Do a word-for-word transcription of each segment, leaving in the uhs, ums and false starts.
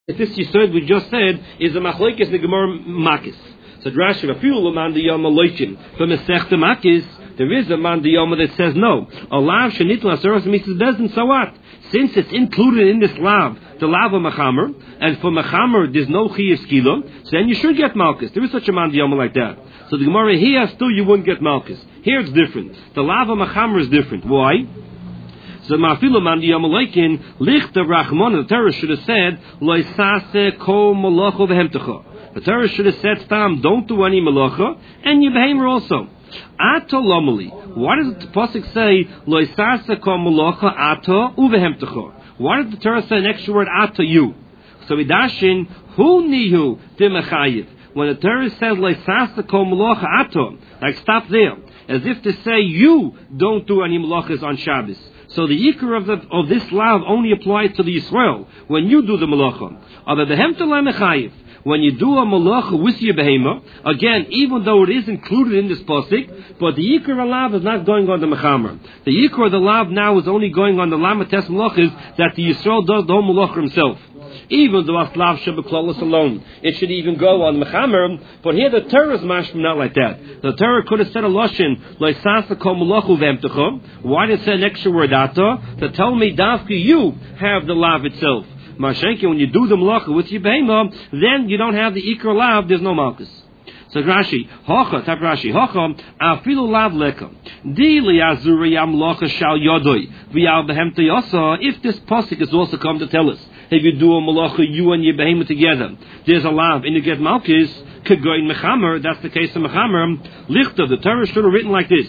This Yisod we just said is a machlokes the Gemara Makis. So Rashi, a few man the Yom Aloichin from Masechta Makis. There is a man the Yom that says no. A lav shenitla aseros mitzvah bezin. So what? Since it's included in this lav, the lav of mechamer, and for mechamer there's no chiyuv skila, so then you should get malchus. There is such a man the Yom like that. So the Gemara here still you wouldn't get malchus. Here it's different. The lav of mechamer is different. Why? So Ma'afilu man Yamalaykin Lichta Rachmon. The Torah should have said Loisase Ko Malacha Vehemtecha. The Torah should have said Stam, don't do any malacha, and you behemer also. Ato Lomali. Why does the pasuk say Loisase Ko Malacha Ato Uvehemtecha? Why did the Torah say an extra word Ato you? So we dash in Hu Nihu Dimechayiv. When the Torah says Loisase Ko Malacha Ato, like stop there, as if to say you don't do any malachas on Shabbos. So the ikar of, the, of this lav only applies to the Yisrael when you do the malacha. When you do a malacha with your behema, again, even though it is included in this pasuk, but the ikar of lav is not going on the mechamer. The ikar of the lav now is only going on the lamates malachas that the Yisrael does the whole malacha himself. Even though aslav shebeklalos alone, it should even go on mechamer. But here the Torah is mashma not like that. The Torah could have said a lashon loisasa kol malachu v'emtecha. Why did it say an extra word ata to tell me dafka you have the lav itself? Mashenki, when you do the malacha with your behema, then you don't have the ikar lav. There's no malchus. So Rashi, hocha, tap Rashi, hocha, afilu lav leka. Di liazuri amlocha shal yodoi v'al behemta yasa. If this pasuk is also come to tell us, if you do a malacha, you and your behemoth together, there's a lav, and you get malchus, kegoin mechamer, that's the case of mechamer, lichta, the Torah should have written like this,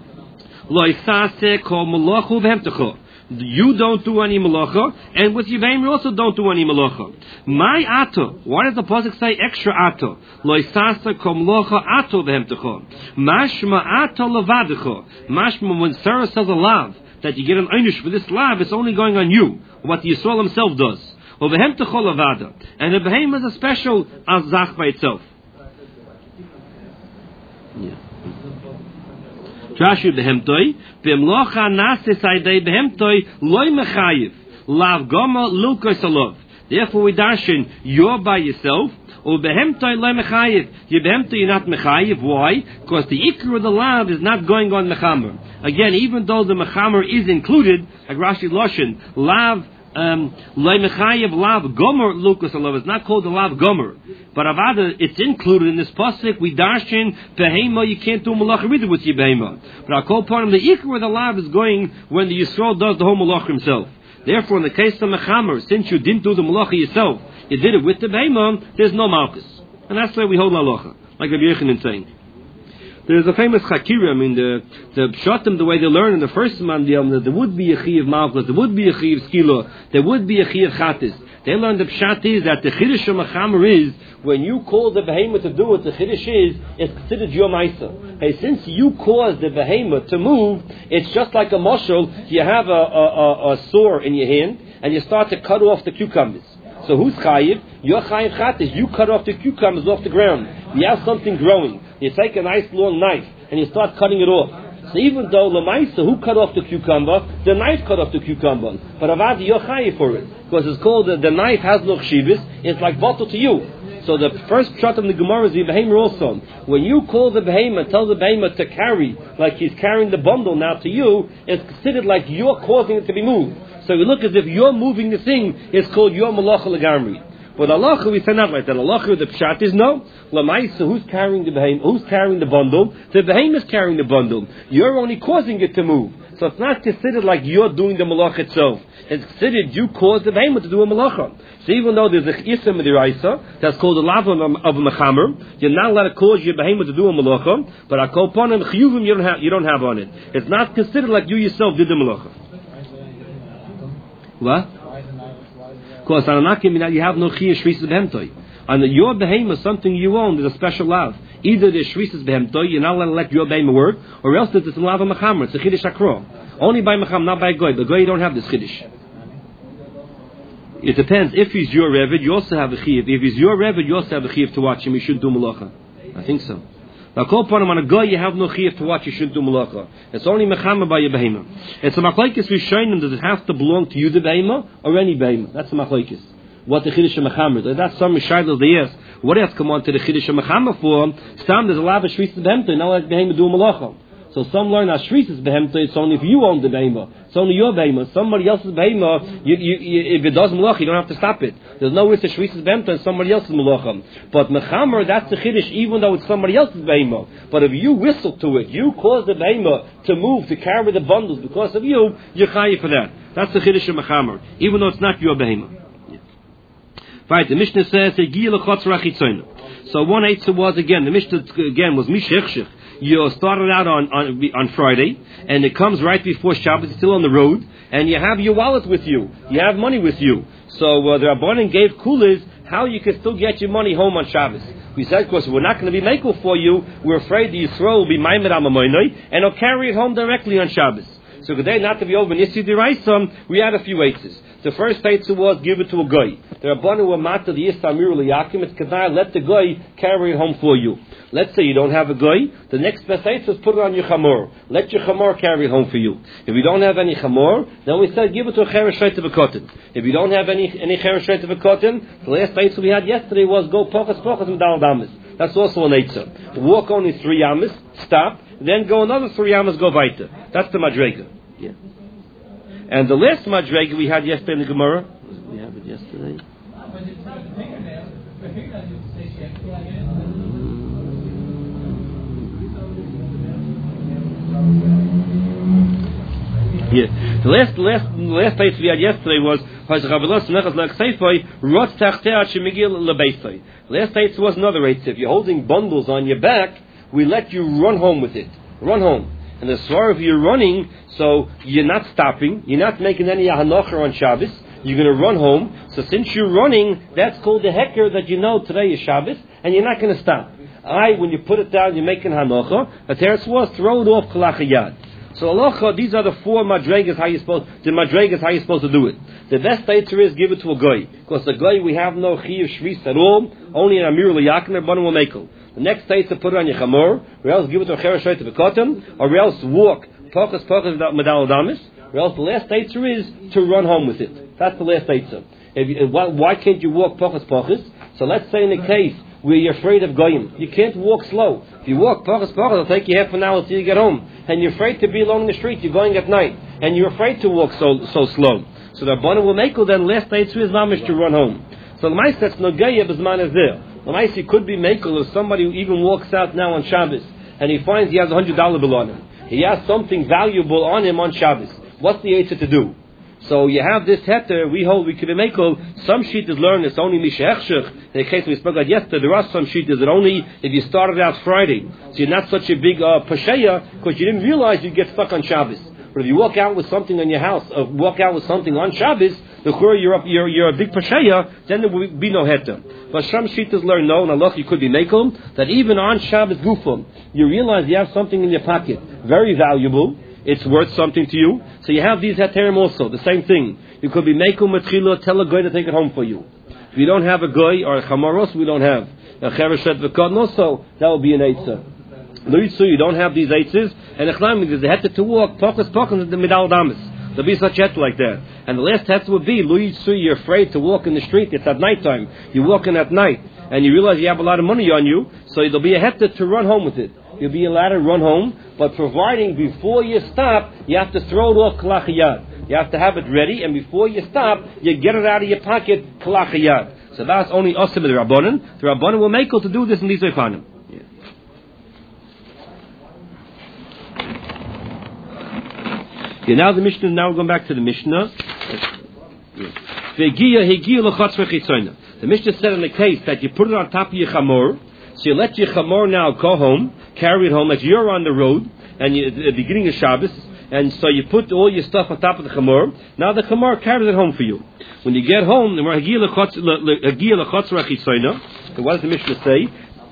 loisase kol malacha v'hemtecha. You don't do any malacha, and with your behemoth you also don't do any malacha. My ato, why does the pasuk say extra ato? Loisase kol malacha ato v'hemtecha. Mashma ato levadecha. Mashma, when Sarah says a lav, that you get an einish for this lav, it's only going on you, what the Yisrael himself does. And the behemoth is a special azach by itself. Trashu behemtoi, b'mlocha nasis aydei behemtoi loy mechayiv, lav goma lulkos alov. Therefore we dashin, you're by yourself, or behemtoi loy mechayiv. You behemtoi, you're not mechayiv. Why? Because the ikar of the lav is not going on mechamer. Again, even though the mechamer is included, like Rashi Loshin, lav Um, Leimechayev lav gomer lukas alav. It's not called the lav gomer, but avada it's included in this pasuk. We darshin behema. You can't do malacha either with your behema. But I call upon him the ikar where the lav is going when the Yisrael does the whole malacha himself. Therefore, in the case of mechamer, since you didn't do the malacha yourself, you did it with the behema. There's no malchus, and that's why we hold halacha, like Rabbi Yochanan saying. There's a famous chakira. I mean, the the pshatim, the way they learn in the first mandiyam, that there would be a chi of malchus, there would be a chi of skila, there would be a chi of chatis. They learn the pshat is that the chiddush of mechamer is when you call the behemoth to do it. The chiddush is it's considered your ma'isa. Hey, since you caused the behemoth to move, it's just like a mushal. You have a, a, a, a saw in your hand and you start to cut off the cucumbers. So who's chayiv? You're chayiv chatis. You cut off the cucumbers off the ground. You have something growing. You take a nice long knife and you start cutting it off. So even though Lamaisa, who cut off the cucumber, the knife cut off the cucumber. But Avadi, you're chayiv for it. Because it's called, the, the knife has no chshivas, it's like bottle to you. So the first shot of the Gemara is the behemoth also. When you call the behemoth, tell the behemoth to carry, like he's carrying the bundle now to you, it's considered like you're causing it to be moved. So you look as if you're moving the thing, it's called your malacha legamri. But Allah, we say not like that. Allah, the pshat is no. Lamaisa, who's carrying the behemoth? Who's carrying the bundle? The behemoth is carrying the bundle. You're only causing it to move. So it's not considered like you're doing the malach itself. It's considered you caused the behemoth to do a malacha. So even though there's a ism midiraisa that's called the lav of a mechamer, you're not allowed to cause your behemoth to do a malacha. But I call upon him chiyuvim you don't have you don't have on it. It's not considered like you yourself did the malacha. What? Because on you have no chiyuv shvisas behemtoi. On your behemoth, something you own, there's a special lav. Either there's shvisas behemtoi, you're not allowed to let your behemoth work, or else there's a lav of mechamer. It's a chiddush akro. Only by mechamer, not by goy. But goy you don't have this chiddush. It depends. If he's your revid, you also have a chiyuv. If he's your revid, you also have a chiyuv to watch him. You should do malacha. I think so. Now, call upon him on a guy, you have no chiyuv to watch, you shouldn't do malacha. It's only mechamer by your behemoth. It's a machlekes rishonim, does it have to belong to you, the behemoth, or any behemoth? That's the machlekes. what the Chiddush Mechamer is. That's some Mishaylos they ask. What else come on to the Chiddush Mechamer for? Stam, there's a lot of Shrisis Behemta, now let Behemta do Malacha. So some learn that Shrisis Behemta, it's only if you own the Behemah. It's only your Behemah. Somebody else's Behemah, you, you, you, if it does Malacha, you don't have to stop it. There's no risk of Shrisis Behemta and somebody else's Malacha. But Mechamer, that's the Chiddush, even though it's somebody else's Behemah. But if you whistle to it, you cause the Behemah to move, to carry the bundles because of you, you're chayiv for that. That's the Chiddush of Mechamer, even though it's not your Behemah. Right, the Mishnah says, so one eitzah was again, the Mishnah again was Mishechshech. You started out on, on on Friday, and it comes right before Shabbos, it's still on the road, and you have your wallet with you, you have money with you. So uh, the Rabbanan gave kulas how you can still get your money home on Shabbos. We said, of course, we're not going to be makel for you, we're afraid the Yisrael will be maimed amamoinoi, and he'll carry it home directly on Shabbos. So today, not to be over Nissi Diraisam, we had a few eitzes. The first eitzah was give it to a guy. The Rabbanu were mata the Yistamir Liyakim. It's kedai, let the guy carry it home for you. Let's say you don't have a guy. The next best eitzah is put it on your chamor. Let your chamor carry it home for you. If you don't have any chamor, then we said give it to a cheresh reit of a cotton. If you don't have any any cheresh reit of a cotton, the last eitzah we had yesterday was go pochas pochas and dal damas. That's also an eitzah. Walk only three yamas, stop, then go another three yamas, go weiter. That's the madrega. Yeah. And the last madrega we had yesterday in the Gemara. We have it yesterday. Yeah. The last, the last, the last place we had yesterday was the last place was another eitzah. If you're holding bundles on your back, we let you run home with it. Run home. And the swar of you're running, so you're not stopping, you're not making any hanocher on Shabbos, you're going to run home. So since you're running, that's called the heker that you know today is Shabbos, and you're not going to stop. I, when you put it down, you're making hanocher. The teretz was throw it off kalachayad. So Allah, these are the four madregas how you supposed the madregas how you supposed to do it. The best answer is give it to a guy, because the guy we have no chiyuv shvis at all, only an amir liyakin or banu mekel. The next day is to put it on your chamor, or else give it to a cheresh reit of a cotton, or else walk pochas pochas medal damis, or else the last answer is to run home with it. That's the last answer. If you, why, why can't you walk pochas pochas? So let's say in the case where you're afraid of goyim, you can't walk slow. If you walk pochas pochas, it'll take you half an hour till you get home, and you're afraid to be along the street. You're going at night, and you're afraid to walk so so slow. So the Rabbanu will make then last answer is mamish to run home. So the ma'aseh that's no gaya b'zman is there. The ma'aseh could be makel if somebody who even walks out now on Shabbos and he finds he has a hundred dollar bill on him. He has something valuable on him on Shabbos. What's the answer to do? So you have this heter, we hold we could be makel. Some sheet is learned it's only mishechshech. In the case we spoke about yesterday, there are some sheet is that only if you started out Friday. So you're not such a big uh, pasheya because you didn't realize you'd get stuck on Shabbos. But if you walk out with something on your house, or walk out with something on Shabbos, the chur you're up, you're you're a big pasheya, then there will be no heter. But some shittas learn no, and Allah you could be makel that even on Shabbos gufam, you realize you have something in your pocket, very valuable. It's worth something to you. So you have these heterim also, the same thing. You could be makel matchila, tell a guy to take it home for you. If you don't have a guy or a chamaros, we don't have a chereshet v'kadon also, that will be an eitzah. Luitzu, you don't have these eitzes, and echlaim is the heter to walk, pokas pokas in the midal damas. There'll be such heter like that. And the last heter would be, Luitzu, you're afraid to walk in the street, it's at night time. You're walking at night, and you realize you have a lot of money on you, so there'll be a heter to run home with it. You'll be allowed to run home, but providing before you stop, you have to throw it off kalachiyad. You have to have it ready, and before you stop, you get it out of your pocket kalachiyad. So that's only asim the Rabbanan. The Rabbanan will make it to do this in these Eichanim. Yeah. Yeah, now the Mishnah, now we're going back to the Mishnah. The Mishnah said in the case that you put it on top of your chamor, so you let your chamor now go home, carry it home, like you're on the road, and you, at the beginning of Shabbos, and so you put all your stuff on top of the chamor. Now the chamor carries it home for you. When you get home, what does the Mishnah say?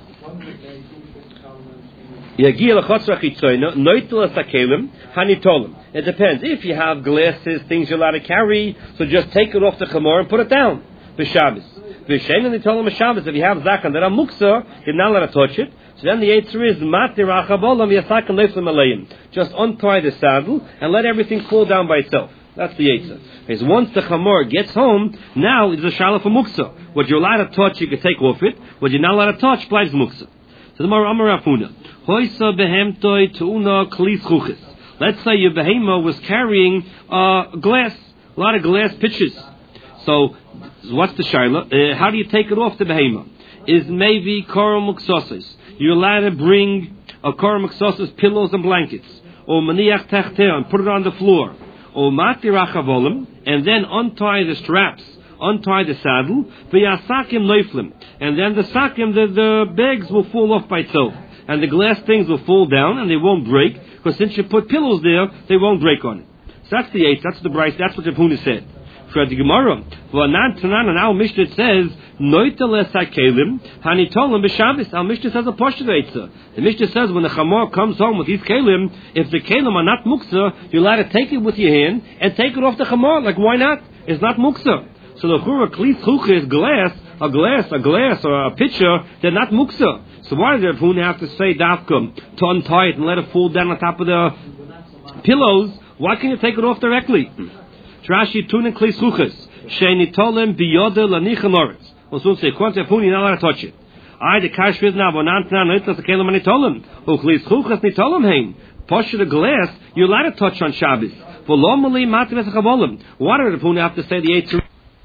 It depends. If you have glasses, things you're allowed to carry, so just take it off the chamor and put it down. B'Shabbos. V'shein, and they tell him a Shabbos, if you have zakan that are muksa, you're not allowed to touch it. So then the answer is, matir achabolam yasakan leiflim alayim. Just untie the saddle and let everything fall down by itself. That's the Eitzah. Because once the Chamor gets home, now it's a Shala for Muksa. What you're allowed to touch, you can take off it. What you're not allowed to touch, bleibt Muksa. So the Mar Amar Rafuna. Hoysa behemtoi tuuna klis chuchis. Let's say your behema was carrying uh, glass, a lot of glass pitchers. So, what's the Shaila? Uh, how do you take it off the behema? Is maybe Korah Muksasis. You're allowed to bring a Korah Muksasis pillows and blankets. Or Maniach Techter and put it on the floor. Or Mati Rachavolim, and then untie the straps, untie the saddle, V'yasakim Neuflim. And then the sakim, the, the bags will fall off by itself. And the glass things will fall down and they won't break, because since you put pillows there, they won't break on it. So that's the eighth, that's the Bryce, that's what the Puna said. For the Gemara, well, Tanan and our Mishnah says, Noiteles HaKelim, Hanitolim B'Shabbos. Our Mishnah says a Pashto Eitzah. The Mishnah says when the Chamor comes home with these Kelim, if the Kelim are not Muksa, you're allowed to take it with your hand and take it off the Chamor. Like, why not? It's not Muksa. So the Chura Klis Chucha is glass, a glass, a glass, or a pitcher, they're not Muksa. So why does the Puna have to say Dafkum, to untie it and let it fall down on top of the pillows? Why can't you take it off directly? Trashi tunin klis chuchas sheini tolem biyoda lanichem oretz. Well, so say, "Quante puni not allowed to touch it." I the kash with na bonant na noit las kelim ani tolem. O klis chuchas ni tolem hein. Push the glass. You're allowed to touch on Shabbos. For lomali matves chavolem. Why do the puni have to say the eight?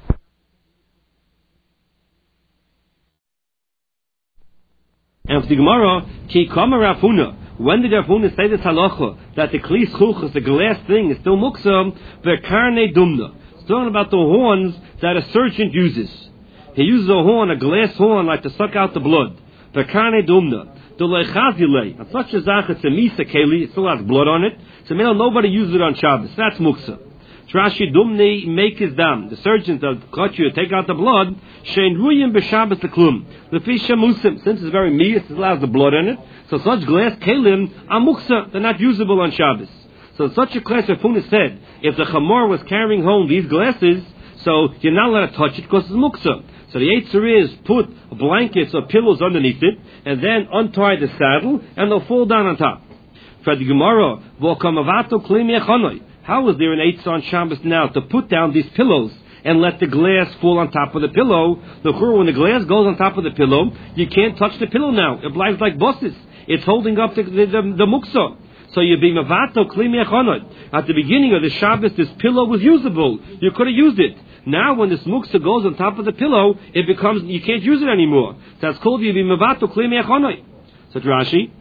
And for the Gemara, ki kama rafuna. When did Rafuna say this halacha that the klis chuchas, the glass thing, is still muksa? V'karne dumna. It's talking about the horns that a surgeon uses. He uses a horn, a glass horn, like to suck out the blood. V'karne dumna. The lechazile. It's not just that it's a misa keli. It still has blood on it. So you know, nobody uses it on Shabbos. That's muksa. Trashi dumni make his dam. The surgeons that cut you, take out the blood. Shein ruyim b'Shabbos leklum. Lefisha musim. Since it's very meat, it allows the blood in it. So such glass kelim are muksa. They're not usable on Shabbos. So such a class Rafuna said, if the Chamor was carrying home these glasses, so you're not allowed to touch it because it's muksa. So the eitzur is put blankets or pillows underneath it, and then untie the saddle, and they'll fall down on top. For the Gemara, v'kamavato klimi echanoi. How is there an eitzur on Shabbos now to put down these pillows and let the glass fall on top of the pillow? The chur, when the glass goes on top of the pillow, you can't touch the pillow now. It lies like bosses. It's holding up the, the, the, the muksa. So you're being mavato klimi echanoi. At the beginning of the Shabbos, this pillow was usable. You could have used it. Now, when this muksa goes on top of the pillow, it becomes, you can't use it anymore. So that's called you being mavato klimi echanoi. So Rashi,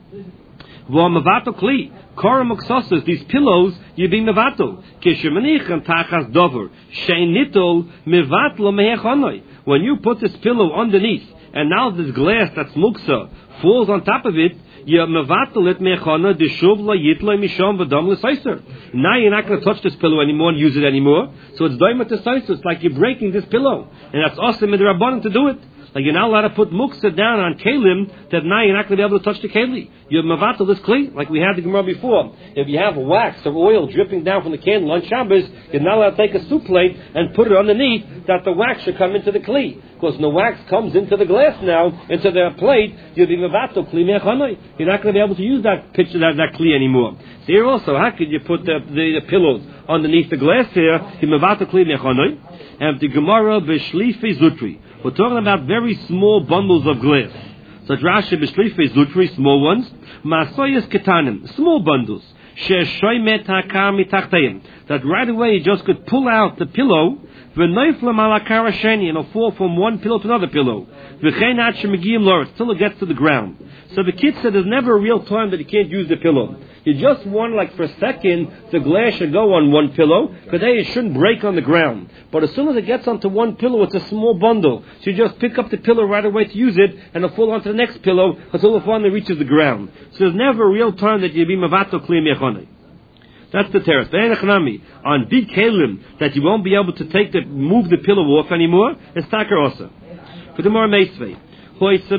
v'o mavato kli. Korah Muksosas, these pillows, you being mevatel. Kishemanich tachas dover. Shein nitol mevatlo mehechonoi. When you put this pillow underneath, and now this glass that's muksa falls on top of it, you mevatel it mehechona deshuv la yitlo mishom v'dam l'seiser. Now you're not going to touch this pillow anymore and use it anymore. So it's doimat l'seiser. It's like you're breaking this pillow, and that's awesome in the Rabbanan to do it. Like you're not allowed to put muksa down on kelim, that now you're not going to be able to touch the keli. You're mavatal this kli, like we had the Gemara before. If you have wax or oil dripping down from the candle on Shabbos, you're not allowed to take a soup plate and put it underneath that the wax should come into the kli. Because when the wax comes into the glass now, into the plate, you'll be mavatal kli mechanoi. You're not going to be able to use that picture, that, that kli anymore. So here also, how could you put the, the, the pillows underneath the glass here? You're mavatal kli mechanoi. And the Gemara b'shlifi zutri. We're talking about very small bundles of glass. So Rashi b'shlifi zutri, small ones. Masoyas ketanim, small bundles. She'shoymet hakar mitachtayim. That right away you just could pull out the pillow. V'noiflam ala karasheni, and it'll fall from one pillow to another pillow. V'chein ad shemegiyim loretz, till it gets to the ground. So the kid said there's never a real time that you can't use the pillow. You just want, like for a second, the glass should go on one pillow, because then it shouldn't break on the ground. But as soon as it gets onto one pillow, it's a small bundle. So you just pick up the pillow right away to use it, and it'll fall onto the next pillow until it finally reaches the ground. So there's never a real time that you be mavato kli mechonei. That's the terrace. On big kalim, that you won't be able to take the, move the pillow off anymore, it's takar also. For the more meisvei. Hoysa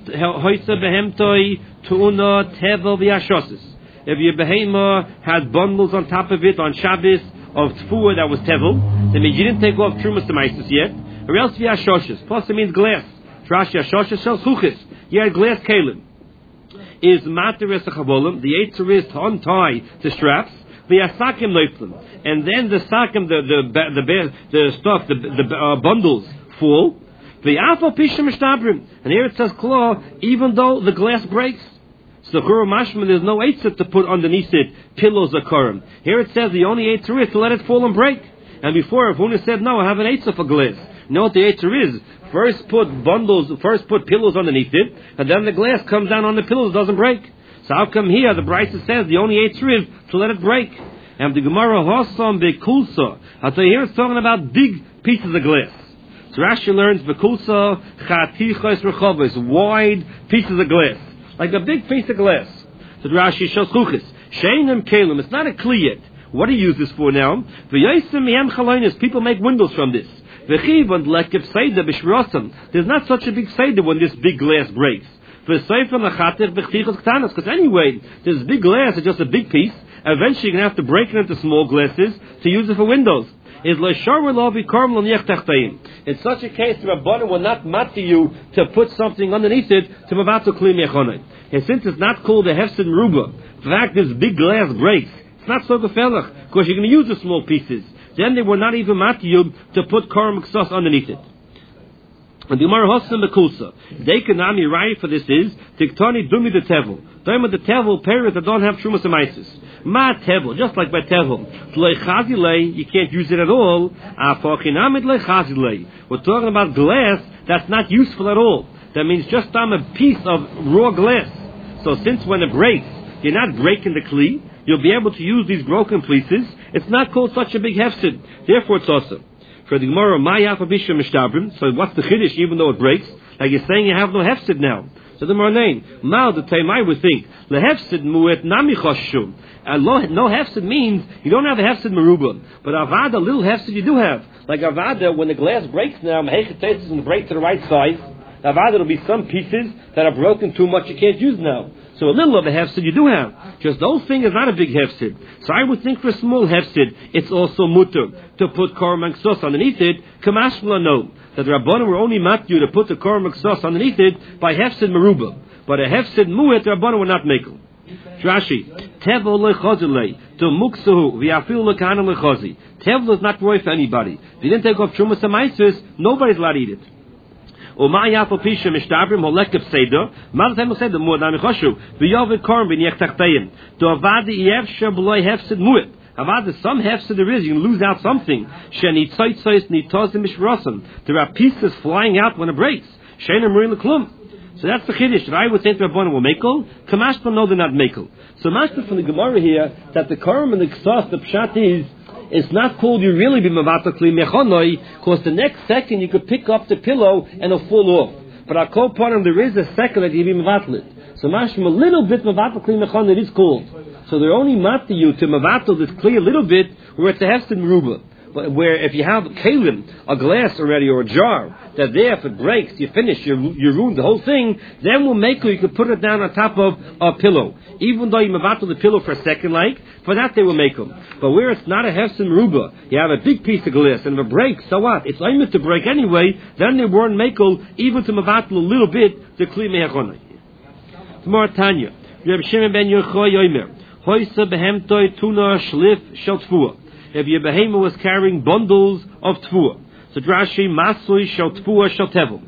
behemtoi tuuna tevel v'yashosis. If your behema had bundles on top of it on Shabbos of tfuah that was tevel, that means you didn't take off trumas to meisus yet. Or else v'yashosis. Plus it means glass. Trash yashosis shel chuchis. You had glass kalim. Is materes chabolim. The eitzur is to untie the straps. v'yasakim leiflim, and then the sakim, the the the the, the stuff, the the uh, bundles fall. V'afal pishim mishtabrim, and here it says claw, even though the glass breaks. So Chura Mashma, there's no eitzah to put underneath it pillows or karim. Here it says the only eitzah is to let it fall and break. And before, if Huna said no, I have an eitzah for glass. You know what the eitzah is? First put bundles, first put pillows underneath it, and then the glass comes down on the pillows, doesn't break. So how come here the Brisa says the only eitzah is to let it break? And the Gemara Hossam bekulsa. I'll tell you here it's talking about big pieces of glass. So Rashi learns bekulsa chatichos rechavos, wide pieces of glass, like a big piece of glass. So Rashi shows chuchis sheinim kelim. It's not a kli yet. What do you use this for now? People make windows from this. There's not such a big seder when this big glass breaks. Because anyway, this big glass is just a big piece. Eventually you're going to have to break it into small glasses to use it for windows. In such a case, the Rabbanan will not matter you to put something underneath it to mavato kli mechonai. And since it's not called a hefsid meruba, the fact this big glass breaks, it's not so gefährlich, because you're going to use the small pieces. Then they were not even matter you to put karam ksos underneath it. And the Gemara Hossam bekulsa. They can nami right for this is tiktani dumi the tevel. Time of the tevel parents that don't have trumas and maisis. Ma tevel, just like by tevel. Leichazilei, you can't use it at all. Afochinamid leichazilei. We're talking about glass that's not useful at all. That means just on a piece of raw glass. So since when it breaks, you're not breaking the kli, you'll be able to use these broken pieces. It's not called such a big hefsid. Therefore, it's awesome. For the Gemara, Ma'yaf Abisha Mishtabrim. So what's the chiddush? Even though it breaks, like you're saying, you have no hefsid now. So the Gemara name, Mal the Taimai would think lehefsid muet nami choshum. No hefsid means you don't have a hefsid merubah, but avada little hefsid you do have. Like avada, when the glass breaks now, mehechetesis and break to the right size. Avada will be some pieces that are broken too much you can't use now. So a little of a hefsid you do have. Just those things is not a big hefsid. So I would think for a small hefsid, it's also mutter to put korban ksos underneath it. Kamashla no, that the Rabbanan were only matyu to put the korban ksos underneath it by hefsid meruba, but a hefsid muet the Rabbanan were not making. Rashi, tevel lechazilei to muksuhu v'afil lekana lechazi. Tevel is not roy for anybody. If you didn't take off trumas and maisus, nobody's allowed to eat it. O ma'yafal pisha mishtabrim holekep seder. Ma'atem seder more than choshu. V'yovet korban b'niach tachtayim. To avadi yevsher b'loy hefsid muet. Avadi some hefsid there is. You can lose out something. Sheni tzaitzais nitozim mishrosim. There are pieces flying out when it breaks. Sheinem ruin leklum. So that's the chiddush. That I would think the Rabbanan will makel. Kamashpa no, they're not makel. So mashpa from the Gemara here that the korban and the ksas, the pshat is. It's not called you really be mavato kli mechonoi, because the next second you could pick up the pillow and it'll fall off. But I call part of there is a second that you be mavato it. So mashma a little bit mavato kli mechonoi it is called. So they're only mata you to mavato this kli a little bit where it's a hefsid meruba. But where if you have kalim, a glass already or a jar, that there if it breaks, you finish, you, you ruin the whole thing, then we'll make you, you can put it down on top of a pillow. Even though you mavato the pillow for a second like, for that they will make them. But where it's not a hefsin meruba, you have a big piece of glass, and if it breaks, so what? It's only to break anyway, then they weren't makel, even to mavato a little bit, to kli mehachonai. Tomorrow Tanya, Reb Shimon ben Yochai Yomer, Hoysa behemtoi tuna shlif shel tfuah. If your behemoth was carrying bundles of tfuah. So Drashi masui shel tfuah shel tevel.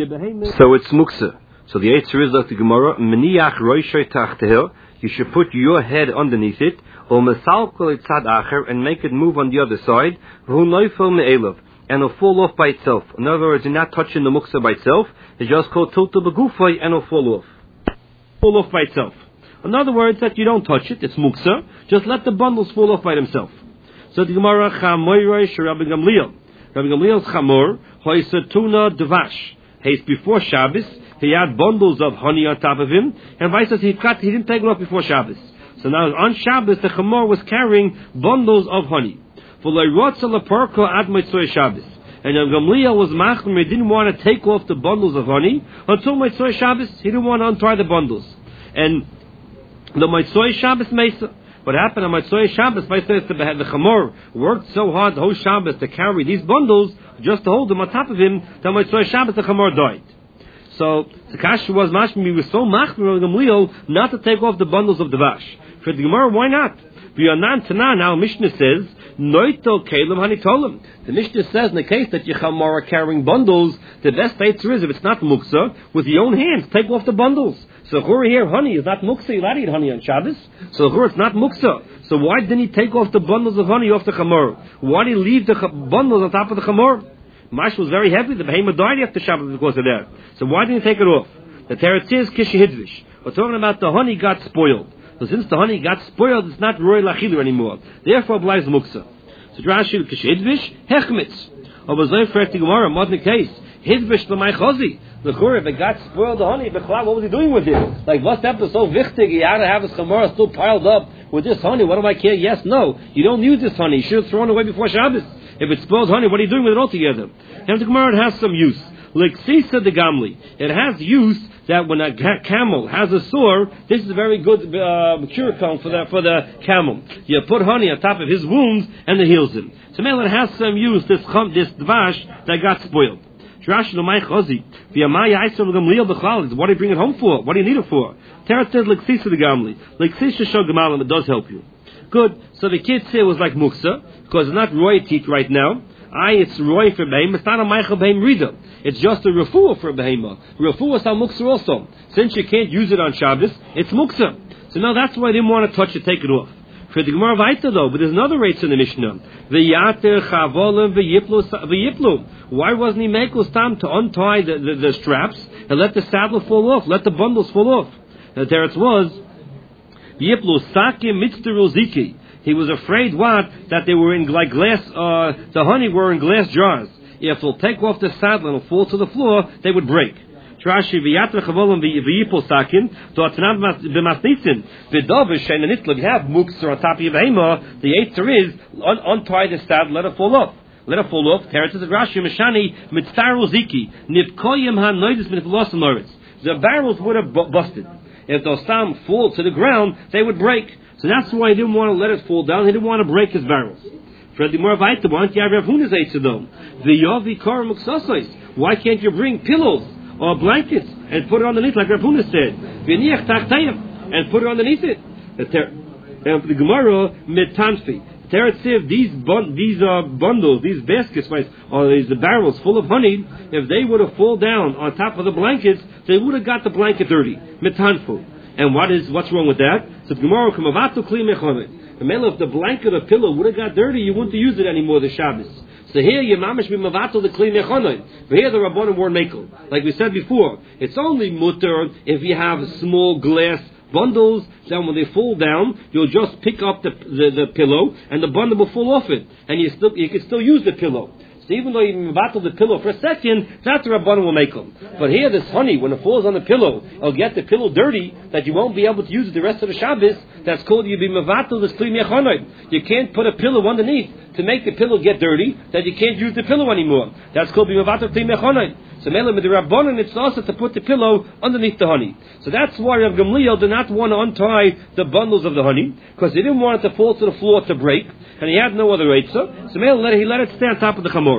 So it's muksa. So the answer is like the Gemara, Meniach roishay tachtehil. You should put your head underneath it, or mesalkol itzad acher, and make it move on the other side. V'hu noifel me'elav, and it'll fall off by itself. In other words, you're not touching the muksa by itself. It's just called tilta begufay, and it'll fall off. Fall off by itself. In other words, that you don't touch it. It's muksa. Just let the bundles fall off by themselves. So the Gemara chamoyrei sherabi Gamliel. Rabbi Gamliel's chamor hoisa tuna devash. He's before Shabbos. He had bundles of honey on top of him, and vice versa, he got he didn't take it off before Shabbos. So now on Shabbos, the chamor was carrying bundles of honey. For leirotza leparko ad motzei Shabbos, and Gamliel was machmir. He didn't want to take off the bundles of honey until motzei Shabbos. He didn't want to untie the bundles, and the motzei Shabbos mesa. What happened on Motzei Shabbos? Vice versa, the chamor worked so hard the whole Shabbos to carry these bundles just to hold them on top of him. That Motzei Shabbos the chamor died. So the kasha was mashmi, he was so machmir of Gamliel not to take off the bundles of the vash. For the Gemara, why not? V'yanan tanan, now Mishnah says, Noito kelim hanitolim. The Mishnah says in the case that Yechamar are carrying bundles, the best answer is if it's not muksa, with your own hands, take off the bundles. So Chura here, honey is not muksa, you're allowed to eat honey on Shabbos. So Chura, it's not muksa. So why didn't he take off the bundles of honey off the chamor? Why did he leave the ch- bundles on top of the chamor? Mash was very heavy, the behemoth died after Shabbos because of that. So why didn't he take it off? The Teretz says Kishi Hidvish. We're talking about the honey got spoiled. So since the honey got spoiled, it's not Roy Lachilu anymore. Therefore, Blais Muksa. So Rashi Kishi Hidvish, Hechmitz. Over Zoy Fertig Gemara, modern case. Hidvish L'may Chozi. The Chura, if it got spoiled the honey, what was he doing with it? Like, what's that so wichtig? He had to have his chamorah still piled up with this honey. What do I care? Yes, no. You don't use this honey. You should have thrown it away before Shabbos. If it's spoiled honey, what are you doing with it altogether? And the Gemara, it has some use. Like Sisa de Gamli. It has use that when a camel has a sore, this is a very good uh, cure cone for the, for the camel. You put honey on top of his wounds and it heals him. So now it has some use, this this dvash that got spoiled. What do you bring it home for? What do you need it for? Teretz says like Sisa de Gamli. Like Sisa shog Gemalim, it does help you. Good. So the kid say it was like muksa, because it's not royalty right now. I, it's roy for behem. It's not a meichel behem rida. It's just a refuah for behema. Refuah is al muksa also. Since you can't use it on Shabbos, it's muksa. So now that's why I didn't want to touch it, take it off. For the Gemara Vaita though, but there's another rates in the Mishnah. V'yater chavolim v'yiplu. Why wasn't he makel stam to untie the, the, the straps and let the saddle fall off, let the bundles fall off? And there it was. Yiplu sakim mitzteru ziki. He was afraid what? That they were in like glass, uh, the honey were in glass jars. If they'll take off the saddle and fall to the floor, they would break. Trashi v'yatra chavolim v'yipul sakin to atanam b'masnitzin v'dovish shein anitla. You have mukser on top of your behema. The answer is un- untie the saddle, let it fall off. Let it fall off. Teretz says Rashi Mishani mitztaru ziki nivkoyim hanoidus miniflosim loritz. The barrels would have bu- busted. If those stam fall to the ground, they would break. So that's why he didn't want to let it fall down. He didn't want to break his barrels. Freddy more vaita, why don't you have Rav Huna's eitzadom? The yovi kar muksasos. Why can't you bring pillows or blankets and put it underneath, like Rav Huna said? V'niach tachtayim, and put it underneath it. And the Gemara mitanfi. Teretziv, these bun- these uh, bundles, these baskets, or these the barrels full of honey, if they would have fall down on top of the blankets, they would have got the blanket dirty. Mitanfu. And what is what's wrong with that? So tomorrow, kamavatu kli mechomet. The mail if the blanket or pillow would have got dirty, you wouldn't use it anymore the Shabbos. So here you mamish be mavato the kli mechomet. But here the rabbanim weren't makel. Like we said before, it's only mutter if you have small glass bundles. Then when they fall down, you'll just pick up the, the the pillow and the bundle will fall off it, and you still you can still use the pillow. So even though you battle the pillow for a second, that's the Rabbanan will make them. But here, this honey, when it falls on the pillow, it'll get the pillow dirty, that you won't be able to use it the rest of the Shabbos. That's called you be mevatel this kli mechonot. You can't put a pillow underneath to make the pillow get dirty, that you can't use the pillow anymore. That's called be mevatel kli mechonot. So Mela with the Rabbanan, it's also to put the pillow underneath the honey. So that's why Rav Gamliel did not want to untie the bundles of the honey, because he didn't want it to fall to the floor to break, and he had no other eitzah. So Mela let it, he let it stay on top of the chamor.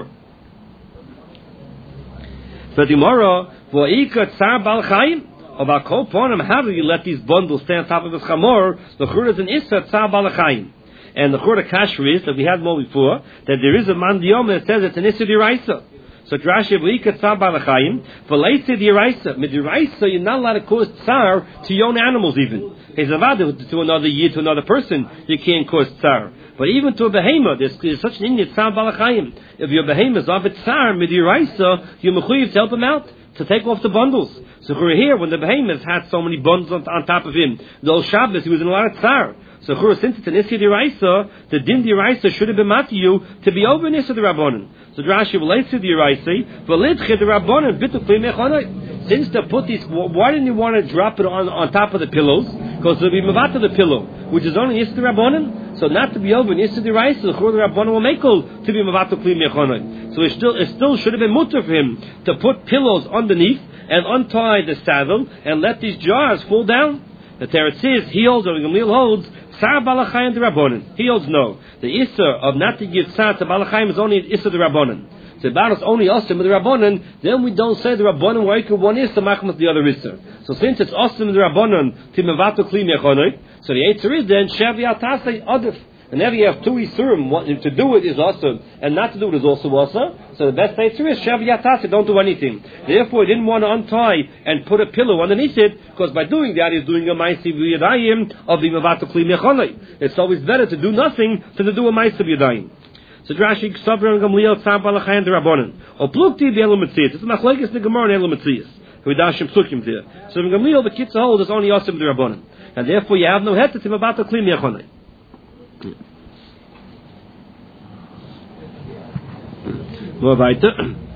For tomorrow, for ikat tsar bal chayim, about kol ponim, how do you let these bundles stay on top of the chamor? The chur is an issa tsar bal chayim, and the chur kasher is that we had more before that there is a mandiyom that says it's an issa diraisa. So Rashi v'ika tsar bal chayim, v'leitze diraisa. Mit diraisa, you're not allowed to cause tsar to your own animals even. He's avada to another yid, to another person, you can't cause tsar. But even to a behemoth, there's, there's such an Indian tsar balachayim. If your behemoth is of a tsar midiraisa, you're mechuyev to help him out, to take off the bundles. So we're here, when the behemoth had so many bundles on, on top of him, the old Shabbos, he was in a lot of tsar. So since it's an Issa Diraisa, the Din Diraisa should have been matiyu to be over an Issa Dirabonin. So Rashi v'leitze Diraisa, v'litche Dirabonin, bitu kli mechonai. Since they put these, why didn't you want to drop it on, on top of the pillows? Because it'll be mavata the pillow, which is only Issa Dirabonin. So not to be over an Issa Diraisa, the Chur Dirabonin will make to be mavata kli mechonai. So it still, it still should have been mutter for him to put pillows underneath and untie the saddle and let these jars fall down. The Teretz says, he holds, or Gamliel holds, Tsar balachayim the Rabbanan. He holds no. The Issa of not to give tsar to balachayim is only Issa the Rabbanan. So about it's only awesome with the Rabbanon, then we don't say the Rabbanon Waika one is to Machmas the other Isser. So since it's awesome with the Rabbanon to Mevato Kli Mechonoi, so the answer is then Shavi Atasei Adif. Whenever you have two Isurim, what to do it is awesome, and not to do it is also awesome. So the best answer is Shavi Atasei, don't do anything. Therefore, he didn't want to untie and put a pillow underneath it, because by doing that, he's doing a Maisi V'Yadayim of the Mevato Kli Mechonoi. It's always better to do nothing than to do a Maisi V'Yadayim. So Rashi Ksavra and Gamliel Tzam Balachayim the Rabbanon. O Plukti the Elometzias. It's a machlekes the Gemara and Elometzias. We dashim psukim there. So in Gamliel the Kitzah hold is only Yosim the Rabbanon, and therefore you have no head to him about the Kli Mechonoi. More weiter.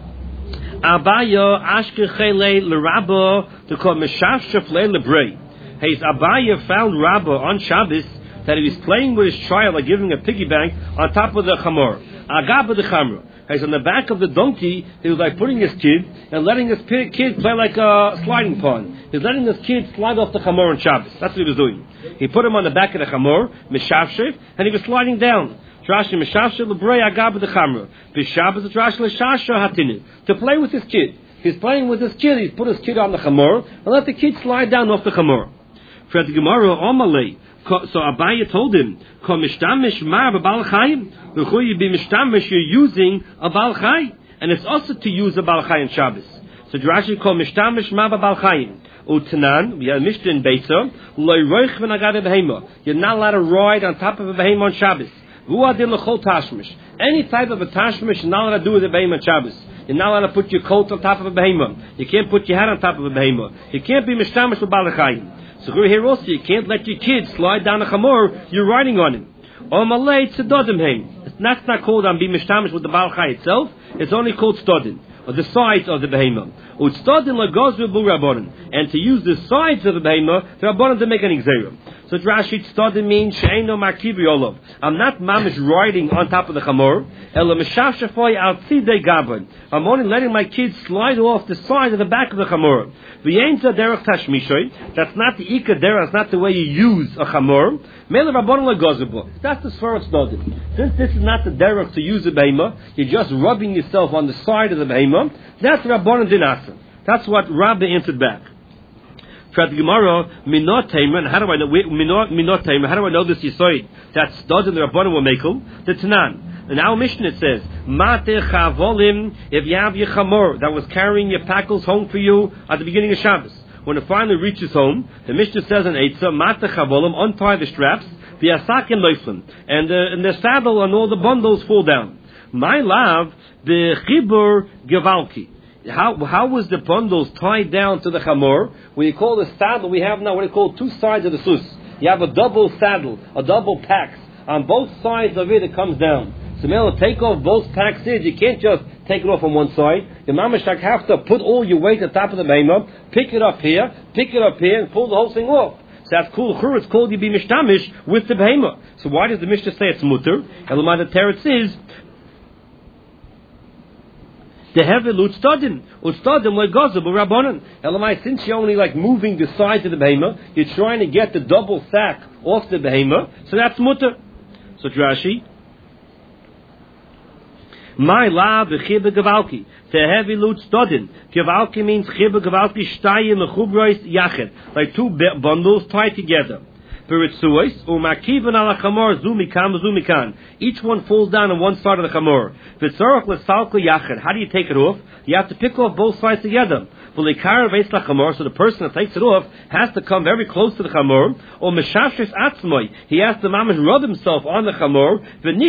Abaya Ashke Chele LeRabba to call Meshafshef LeBrei. His Abaya found Rabba on Shabbos that he was playing with his child, like giving a piggy bank on top of the chamor. Agab of the chamor. He's on the back of the donkey. He was like putting his kid and letting his kid play like a sliding pond. He's letting his kid slide off the chamor on Shabbos. That's what he was doing. He put him on the back of the chamor, Meshafshef, and he was sliding down. Rashi Meshafshef Lebrei Agab of the chamor. B'Shabbos it's Rashi L'Shasha Hatinu. To play with his kid. He's playing with his kid. He's put his kid on the chamor and let the kid slide down off the chamor. For the Gemara Omalei. So Abaya told him, "Ko mishtamish ma b'bal chayim, v'chu you be mishtamish, you're using a bal chay, and it's also to use a bal chay on Shabbos." So Rashi called mishtamish ma b'bal chayim. Utanan, we have Mishnah in Beitza, loy roich v'nagad behema. You're not allowed to ride on top of a behema on Shabbos. V'uadil l'chol tashmish. Any type of a tashmish, you're not allowed to do with a behema on Shabbos. You're not allowed to put your coat on top of a behema. You can't put your hat on top of a behema. You can't be mishtamish with bal chayim. So here also, you can't let your kids slide down a chamor, you're riding on him. Or malay tzedodim heim. That's not called on be mishtamish with the Baal Chai itself, it's only called stodin, or the sides of the behemah. Utstodin lagozru bu rabbanon. And to use the sides of the behemah, the rabbanon to make an exerum. So Rashi stodin means she'eino markibi olav. I'm not mamish riding on top of the chamor, ela meshafshafoy al tzidei gabon. I'm only letting my kids slide off the side of the back of the chamor. V'yeinza derech tashmishoy. That's not the ika derech. That's not the way you use a chamor. Mele rabbanon lagozru. That's the svar of stodin. Since this is not the derech to use the behemah, you're just rubbing yourself on the side of the behemah. That's rabbanon dinasa. That's what Rabbi answered back. For the Gemara, minot tamer. How do I know? Minot minot tamer. How do I know this yisoid? That stud and the rabbanon will make him. The Tanan. In our Mishnah it says, Mate chavolim. If you have your chamor that was carrying your packles home for you at the beginning of Shabbos, when it finally reaches home, the Mishnah says in Eitzah, Mate chavolim, untie the straps, the asakim loiflim, and the and the saddle and all the bundles fall down. My love, the chibur gevalki. How how was the bundles tied down to the chamor? When you call the saddle, we have now what we call two sides of the sus. You have a double saddle, a double packs. On both sides of it, it comes down. So now take off both packs. You can't just take it off on one side. The mamashak have to put all your weight on top of the behemah, pick it up here, pick it up here, and pull the whole thing off. So that's cool. It's called you be mishtamish with the behemah. So why does the Mishnah say it's mutter? Elamai the teretz is the heavy utstadin, utstadin like gazabu rabbanon. Elamai, since you're only like moving the sides of the behemah, you're trying to get the double sack off the behemah, so that's mutter. So Rashi, my la v'chiba gavalki, the heavy utstadin. Gavalki means chiba gavalki shtayim mechubrois yached, like two bundles tied together. Each one falls down on one side of the chamor. How do you take it off? You have to pick off both sides together. So the person that takes it off has to come very close to the chamor. Or he has to mamish rub himself on the chamor.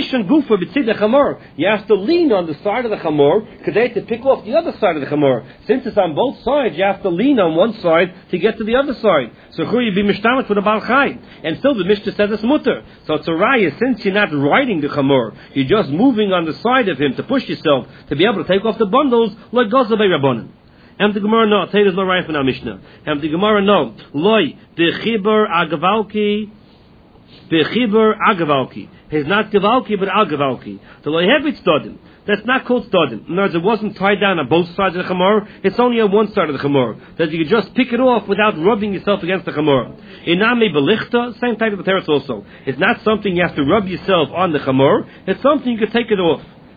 He has to lean on the side of the chamor to pick off the other side of the chamor. Since it's on both sides, you have to lean on one side to get to the other side. So you be mishtamet for the Baal Chai. And still the Mishnah says it's mutter. So it's a raya, since you're not riding the chamor, you're just moving on the side of him to push yourself to be able to take off the bundles, like Gozabay Rabbanon. And the Gemara no, Taylor's no right from our Mishnah. And the Gemara no, loy, the chibur agavalki, the chibur agavalki. He's not gavalki, but agavalki. The loy hebit stodim. That's not called stodin. In other words, it wasn't tied down on both sides of the chamor. It's only on one side of the chamor. That you can just pick it off without rubbing yourself against the chamor. Inami belichta, same type of teretz also. It's not something you have to rub yourself on the chamor. It's something you can take it off.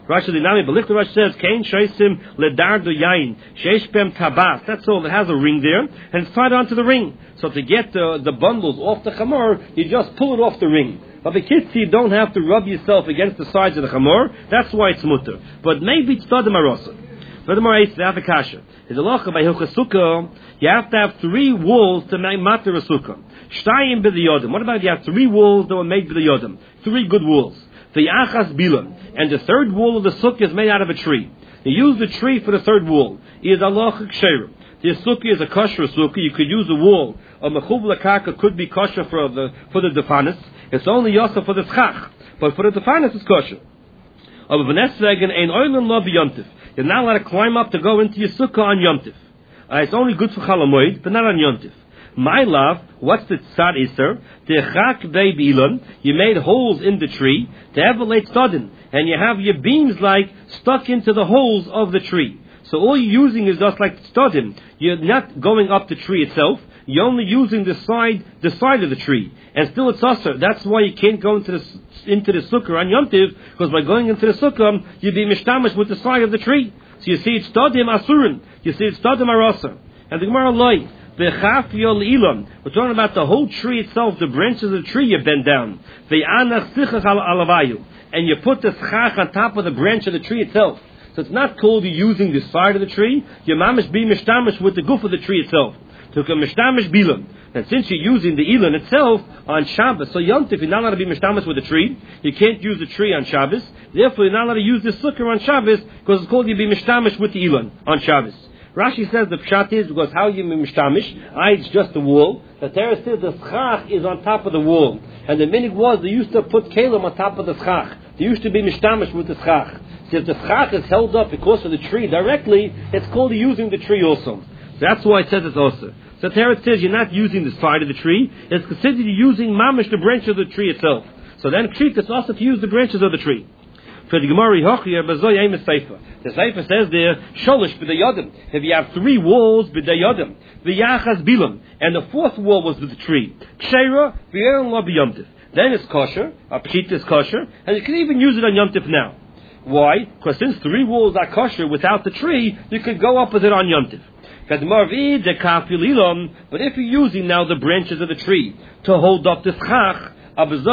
Rashi Dinami, but Lichter Rashi says, Kain Shaisim Ledardo Yain, Sheishpem Tabas. That's all. It has a ring there, and it's tied onto the ring. So to get the, the bundles off the chamor, you just pull it off the ring. But the kitzi, you don't have to rub yourself against the sides of the chamor. That's why it's mutter. But maybe it's Tadim Arosa. Furthermore, it's the Avakasha. It's a locha by Hilchas Sukkah. You have to have three walls to make matter a sukkah. Shtayim b'diyodim. What about if you have three walls that were made b'diyodim? Three good walls. The achas bilam, and the third wall of the sukkah is made out of a tree. You use the tree for the third wall. Is Allah ksherim. The sukkah is a kosher sukkah. You could use a wall. A mechubla karka could be kosher for the for the defanis. It's only yosef for the tzchach, but for the defanis it's kosher. Of a v'nesvegen ein oilen lo b'yomtiv. You're not allowed to climb up to go into your sukkah on yomtiv. Uh, it's only good for chalamoid, but not on yomtiv. My love, what's the tzad iser? The chak bei b'ilon. You made holes in the tree to have a late stodin, and you have your beams like stuck into the holes of the tree. So all you're using is just like stodin. You're not going up the tree itself. You're only using the side, the side of the tree, and still it's usher. That's why you can't go into the into the sukkah on Yom Tiv, because by going into the sukkah, you'd be mishtamish with the side of the tree. So you see it's stodim asurin. You see it's stodim arasa. And the Gemara loy. We're talking about the whole tree itself, the branches of the tree you bend down. And you put the schach on top of the branch of the tree itself. So it's not called you using the side of the tree. Your mamish be mishtamish with the goof of the tree itself. Took a mishtamish bilam. And since you're using the ilan itself on Shabbos, so Yom Tov, you're not allowed to be mishtamish with the tree. You can't use the tree on Shabbos. Therefore, you're not allowed to use the sukkah on Shabbos because it's called you be mishtamish with the ilan on Shabbos. Rashi says the pshat is because how you mishtamish? I it's just the wall. The Torah says the schach is on top of the wall, and the minig was they used to put kalim on top of the schach. They used to be mishtamish with the schach. So if the schach is held up because of the tree directly, it's called using the tree also. So that's why it says it's also. So the Torah says you're not using the side of the tree. It's considered using mamish the branch of the tree itself. So then pshit it's also to use the branches of the tree. For the Gemara Hochir, Bazoy Aim Seifa. The Seifa says there, Sholish b'dayadim. If you have three walls b'dayadim, v'yachas bilam, and the fourth wall was with the tree, Ksheira v'yeron lo b'yomtiv. Then it's kosher, a pshit is kosher, and you can even use it on Yom Tif now. Why? Because since three walls are kosher without the tree, you could go up with it on Yom Tif. But if you're using now the branches of the tree to hold up the schach, how could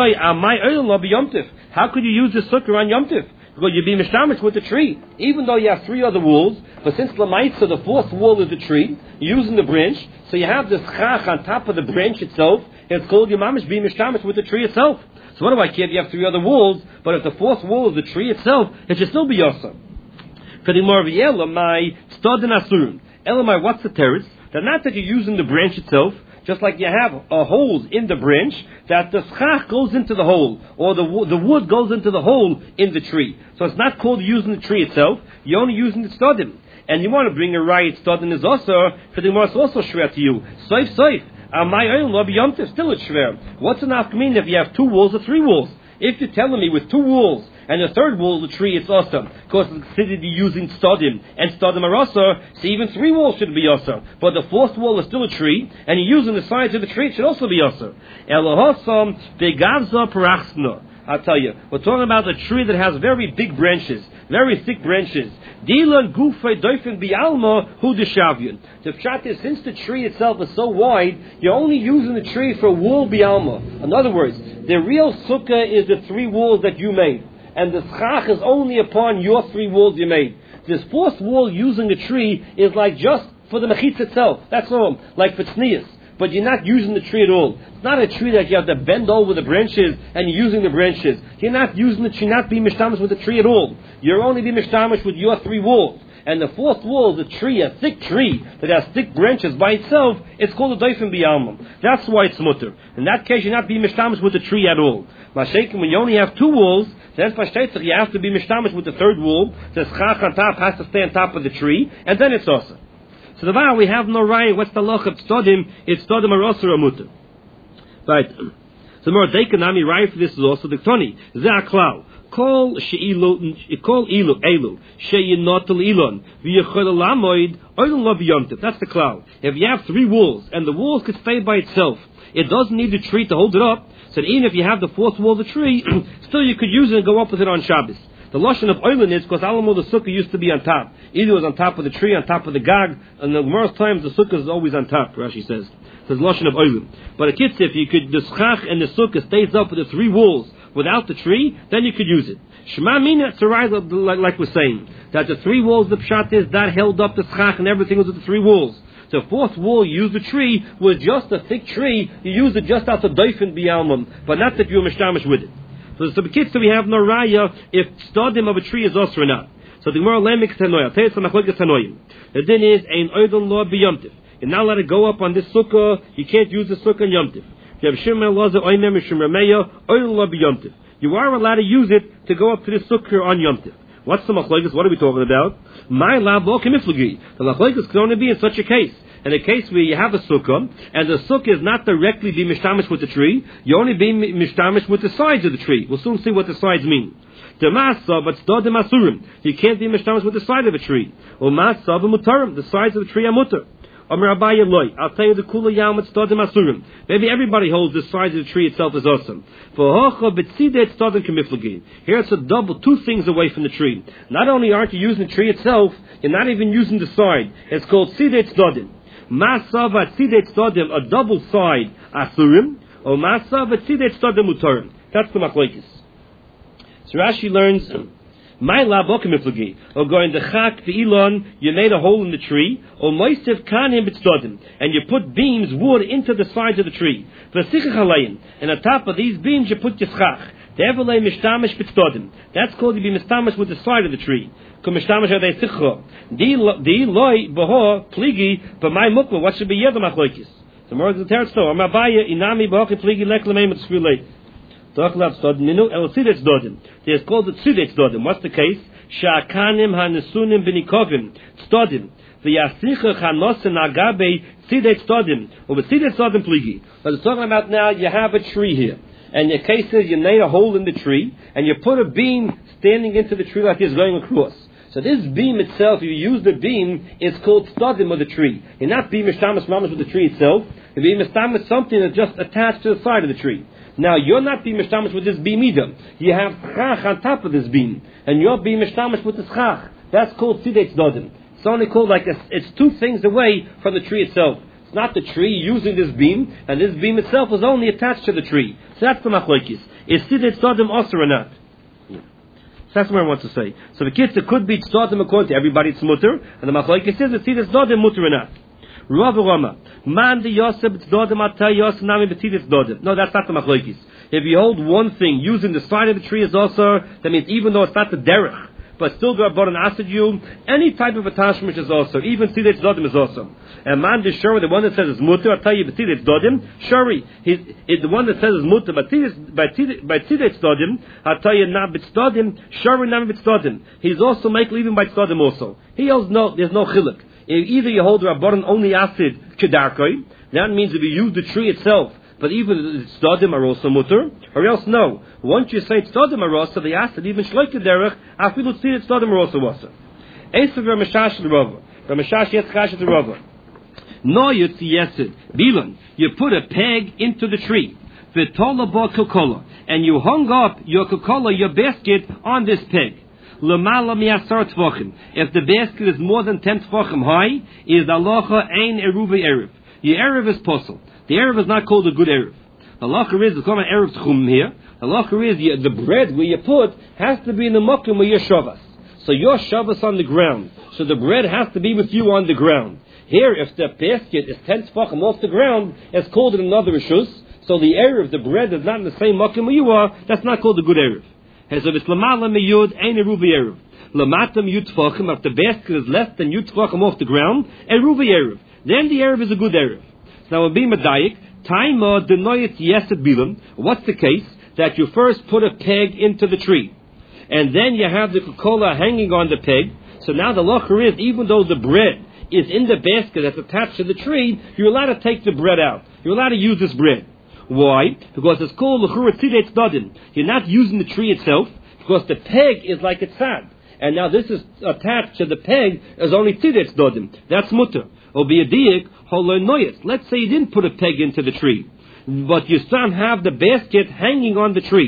you use the sukkah on Yom Tif? Because you'd be mishtamish with the tree, even though you have three other walls. But since Lamaitza, the fourth wall is the tree, you're using the branch, so you have the schach on top of the branch itself. It's called Yamamish being mishtamish with the tree itself. So what do I care if you have three other walls? But if the fourth wall is the tree itself, it should still be yosa. For the Marviela, my stodin asurin. Elamai, what's the teretz? That not that you're using the branch itself. Just like you have a hole in the branch, that the schach goes into the hole, or the the wood goes into the hole in the tree. So it's not called using the tree itself, you're only using the stodim. And you want to bring a right stodim is also, for the Gemara it's also shver to you. Soif, soif, amay oil lo b'yomtiv, still it's shver. What's an afkamin if you have two walls or three walls? If you're telling me with two walls, and the third wall of the tree, it's awesome. Because it's considered using stodim, and stodim are also, so even three walls should be awesome. But the fourth wall is still a tree, and you're using the sides of the tree, it should also be awesome. Elohosam begavza parachsna. I'll tell you, we're talking about a tree that has very big branches, very thick branches. Dilan gufay doifen bialma hu deshavian. The pshat is, since the tree itself is so wide, you're only using the tree for wall bialma. In other words, the real sukkah is the three walls that you made. And the schach is only upon your three walls you made. This fourth wall using the tree is like just for the mechitz itself. That's all. Like for tznius. But you're not using the tree at all. It's not a tree that you have to bend over the branches and you're using the branches. You're not using the tree, not being mishtamish with the tree at all. You're only being mishtamish with your three walls. And the fourth wall is a tree, a thick tree that has thick branches by itself. It's called a doifen biyalma. That's why it's mutter. In that case, you're not being mishtamish with the tree at all. Mashaken, when you only have two walls, then you have to be mishtamish with the third wall. The schach on top has to stay on top of the tree, and then it's also. So the vow we have no right. What's the loch of stodim? It's stodim arosa or mutter. Right. So more dekanami right for this is also the toni. Zaklau. Call sheilu. Call ilu elu. Sheyinotel ilon. V'yechol lamoid. Oilon lo b'yomtiv. That's the cloud. If you have three walls and the walls could stay by itself, it doesn't need the tree to hold it up. So even if you have the fourth wall of the tree, still you could use it and go up with it on Shabbos. The lashon of oilin is because Alamo the sukkah used to be on top. Either it was on top of the tree, on top of the gag, and the most times the sukkah is always on top. Rashi says, "Says lashon of oilin." But a kitzur, if you could the schach and the sukkah stays up with the three walls without the tree, then you could use it. Shema mina tzarai, like, like we're saying that the three walls the pshat is that held up the schach and everything was with the three walls. The fourth wall, you use the tree, was just a thick tree. You use it just out of doifen bialmum, but not that you're mishtamish with it. So the kitzur we have no raya if stadim of a tree is also or not. So the Gemara lemik tanoy. I'll tell you some machlokes tanoyim. The din is ein oidon law biyomtiv. You're not allowed to go up on this sukkah. You can't use the sukkah in yomtiv. You have shimon laza oinem mishum rameya oidon law biyomtiv. You are allowed to use it to go up to this sukkah on yomtiv. What's the machlokes? What are we talking about? My lab bo kemiflagi. The machlokes can only be in such a case. In a case where you have a sukkah, and the sukkah is not directly be mishtamish with the tree, you only be mishtamish with the sides of the tree. We'll soon see what the sides mean. The masa, but stadim asurim. You can't be mishtamish with the side of a tree. Or masa v'mutarim. The sides of the tree are mutar. Amar Abaye loy. I'll tell you the kula yam with stadim asurim. Maybe everybody holds the sides of the tree itself is awesome. For hocha betzidet stadim kemiflagi. Here it's a double, two things away from the tree. Not only aren't you using the tree itself, you're not even using the side. It's called sidet stadim. Masava tzidet stadim, a double side asurim, or masava tzidet stadim mutarim. That's the machlokes. So Rashi learns, my labokamiflagi, or going the chak the ilon, you made a hole in the tree, or moistiv kanim b'tzadim, and you put beams, wood, into the sides of the tree. V'sichach alayim, and on top of these beams you put yischach. De'evelei mishtamish b'tzadim. That's called to be mishtamish with the side of the tree. Kumishhtamish adei sichcha. Di loy boho pligi b'may mukma. What should be yedam machlokes? The more the teretz to amabaya inami boho pligi lek l'meim t'sfilei. There's called the tzidetz dodim. What's the case? Sha'akanim hanesunim b'nikovim tzodim v'yasicha chanosin agabe tzidetz dodim or tzidetz dodim pligi. But it's talking about now. You have a tree here, and your case is you made a hole in the tree, and you put a beam standing into the tree like this going across. So this beam itself, you use the beam, it's called tzodim of the tree. You're not beam mishtamas mamash with the tree itself. You're beam mishtamas something that's just attached to the side of the tree. Now, you're not being mishtamish with this beam either. You have chach on top of this beam. And you're being mishtamish with this chach. That's called tzidetz dodim. It's only called like a, it's two things away from the tree itself. It's not the tree using this beam, and this beam itself is only attached to the tree. So that's the machlokes. Is tzidetz dodim also or not? Yeah. So that's what I want to say. So the kids, it could be tzdodim according to everybody, it's mutter. And the machlokes says that tzidetz dodim mutter or not. Rav Rama, man the Yosef dodim atay Yosef nami betidetz dodim. No, that's not the machlokes. If you hold one thing using the side of the tree is also, that means even though it's not the derech, but still the Rabbanan asked you, any type of attachment is also, even tzidetz dodim is also. And man the shuri, the one that says it's mutter, I tell you betidetz dodim, shuri, he's the one that says it's mutter, but by tzidetz dodim, I tell you not b'tzdodim, shuri not b'tzdodim. He's also making even by tzdodim also. He holds no, there's no chiluk. Either you hold Rabbanan only acid kedarkoi, that means if you use the tree itself, but even the tzdodim are also mutter, or else no. Once you say tzdodim are also, the acid, even shloik kederach, afilu tzidetz tzdodim are also also. Esav Ramashash l'Rava, Ramashash yetzchash l'Rava. No yutzi yesid, bilan, you put a peg into the tree, v'tola bo kokola, and you hung up your kokola, your basket, on this peg. L'mala mi'asar tvachim. If the basket is more than ten tvachim high, is halacha ein eruvi erev. Your erev is posel. The erev is not called a good erev. Halacha is, it's called an erev tchum here. Halacha is, you, the bread where you put has to be in the mokum where you're shavas. So your shavas on the ground. So the bread has to be with you on the ground. Here, if the basket is ten tvachim off the ground, it's called in another rishus. So the erev, the bread is not in the same mokum where you are, that's not called a good erev. So it's lamala miyud ein eruvi erev. Lamatam yud tvachim, if the basket is less than yud tvachim off the ground, eruvi erev. Then the erev is a good erev. Now, we'll be medayik. Taima denoyet yeset bilam. What's the case? That you first put a peg into the tree, and then you have the kokola hanging on the peg. So now the locher is, even though the bread is in the basket that's attached to the tree, you're allowed to take the bread out. You're allowed to use this bread. Why? Because it's called l'chura tzidetz dodim. You're not using the tree itself, because the peg is like a tzad. And now this is attached to the peg as only tzidetz dodim. That's mutter. Or be a diik, holonoyes. Let's say you didn't put a peg into the tree, but you still have the basket hanging on the tree.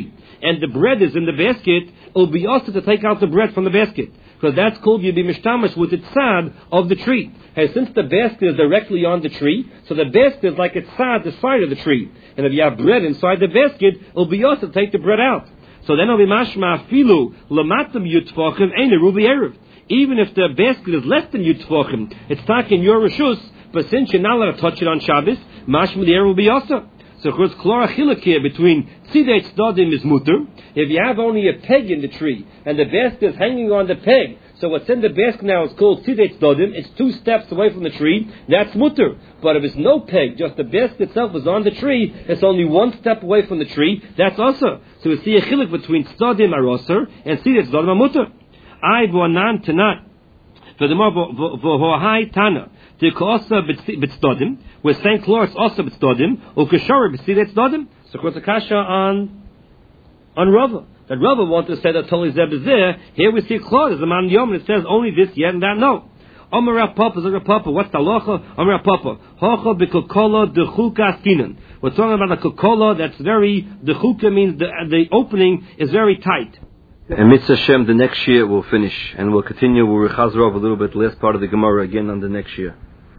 and the bread is in the basket, it will be also to take out the bread from the basket. Because that's called you be mishtamish with the tzad of the tree. And since the basket is directly on the tree, so the basket is like a tzad, the side of the tree. And if you have bread inside the basket, it will be also to take the bread out. So then it'll be mashma filu lamatam yutfachim ein rubi erev. Even if the basket is less than yutfachim, it's not in your reshus, but since you're not allowed to touch it on Shabbos, mashma the erev will be also. So of course, klorachiluk here between tzidei tzdadim is mutter. If you have only a peg in the tree, and the basket is hanging on the peg, so what's in the basket now is called tzidei tzdadim, it's two steps away from the tree, that's mutter. But if it's no peg, just the basket itself is on the tree, it's only one step away from the tree, that's also. So we see a chiluk between tzdadim are osir, and tzidei tzdadim are mutter. I v'anan tanat. Furthermore, v'hohai tana. The kosa b'tzdodim, we're saying chlor it's also b'tzdodim, or kashara b'tzidei tzdodim. So of course, the kasha on on Rava. That Rava wanted to say that totally zeb is there. Here we see chlor is the man yom, and it says only this yet and that no. Omer Papa, Zera Papa. What's the halacha? Omer Papa. Hocha b'kokola dechuka skinan. We're talking about a kokola that's very dechuka means the the opening is very tight. And Mitzvah Hashem, the next year we'll finish, and we'll continue. We'll rechazrov a little bit, last part of the Gemara again on the next year.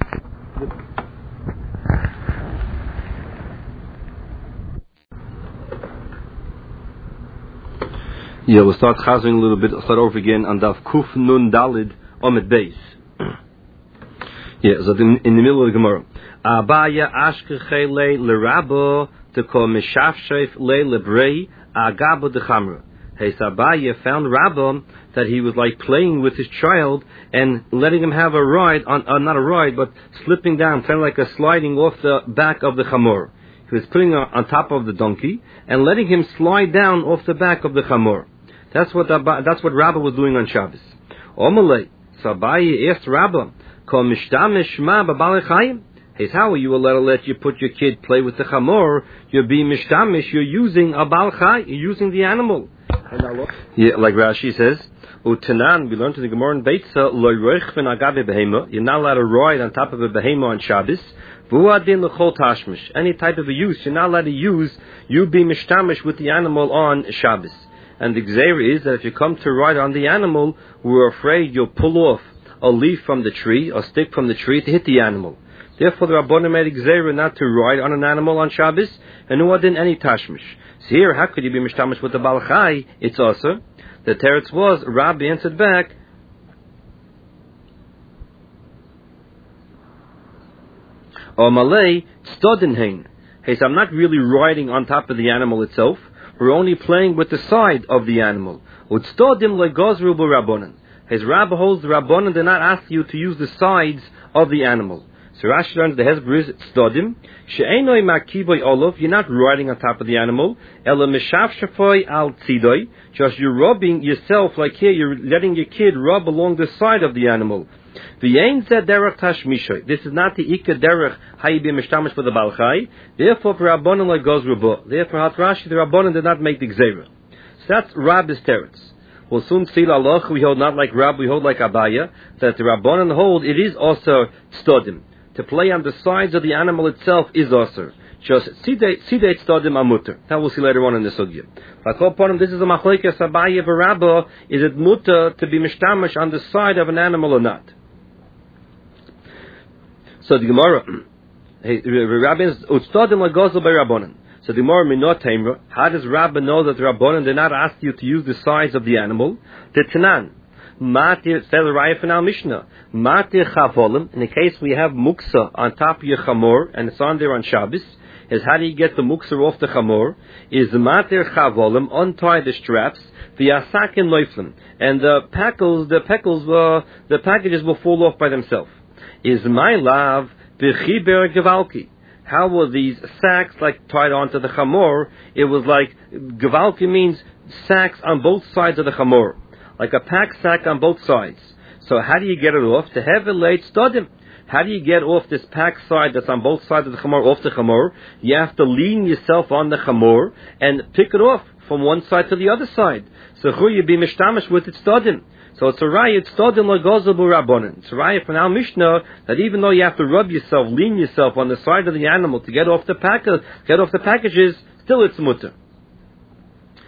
Yeah, we'll start chazering a little bit. I'll start over again on Daf Kuf Nun Dalid Omet Beis. Yeah, so in, in the middle of the Gemara. Abaya Ashkechei Le Lerabo Teko Meshafshef Le Lebrei Agabo Dechamra. Hey, Sabaya found Rabba that he was like playing with his child and letting him have a ride on, uh, not a ride, but slipping down, kind of like a sliding off the back of the chamor. He was putting on, on top of the donkey and letting him slide down off the back of the chamor. That's what that's what Rabba was doing on Shabbos. Omalei, Sabaya asked Rabba, Kol mishtamish ma b'balei chayim. Hey, how are you allowed to let you put your kid play with the chamor? You're being mishtamish. You're using a bal chay. You're using the animal. Yeah, like Rashi says, Utanan, we learned in the Gemara in Beitza, Lo roich ven agabe behema. You're not allowed to ride on top of a behema on Shabbos. Vuadin lechol tashmish. Any type of a use, you're not allowed to use. You be mishtamish with the animal on Shabbos. And the gzeira is that if you come to ride on the animal, we're afraid you'll pull off a leaf from the tree, a stick from the tree to hit the animal. Therefore, the Rabbanim made a gzeira not to ride on an animal on Shabbos, and Vuadin any tashmish. So here, how could you be mishtamish with the bal chai? It's also the teretz was Rabbi answered back. O malay stodinhein. Hey, so I'm not really riding on top of the animal itself. We're only playing with the side of the animal. Utstodim legozru b'rabbonin. His Rabbi holds the Rabbonin did not ask you to use the sides of the animal. So Rashi learns the Hezbollah is stodim. She'enoi makiboy olav. You're not riding on top of the animal. Ela mishafshafoi al tzidoi. Just you're rubbing yourself like here. You're letting your kid rub along the side of the animal. V'yein zeh derech tashmishoy. This is not the ikka derech hayibi mishtamish for the balchai. Therefore, for Rabbanon like goes rubo. Therefore, hat Rashi the Rabbanon did not make the gzeira. So that's Rabbi's teretz. We'll soon see Allah. We hold not like Rab. We hold like Abaya. That the Rabbanon hold it is also stodim. To play on the sides of the animal itself is also just sidei tzdadim amuter. That we'll see later on in the sugya. Upon this is a machlekes Abaya v'Rabba. Is it muter to be mishtamish on the side of an animal or not? So the Gemara, hey, Rabbins utzadim lagozel by Rabbanan. So the Gemara minot taimra. How does Rabba know that the Rabbanan did not ask you to use the sides of the animal? The Tanan. Matir Raya from our Mishnah. Matir Chavolim. In the case we have muksa on top of your chamor and it's on there on Shabbos, is how do you get the muksa off the chamor? Is Matir Chavolim, untie the straps, the asakin loiflim, and the packles, the peckles, uh, the packages will fall off by themselves. Is my love b'chiber gevalki? How were these sacks like tied onto the chamor? It was like gevalki means sacks on both sides of the chamor. Like a pack sack on both sides. So how do you get it off? To have a late stodim. How do you get off this pack side that's on both sides of the chamor, off the chamor? You have to lean yourself on the chamor and pick it off from one side to the other side. So who you be mishtamish with it stodim. So it's a raya, it's stodim lagozel b'rabbonin. It's a raya from our Mishnah that even though you have to rub yourself, lean yourself on the side of the animal to get off the pack, get off the packages, still it's mutter.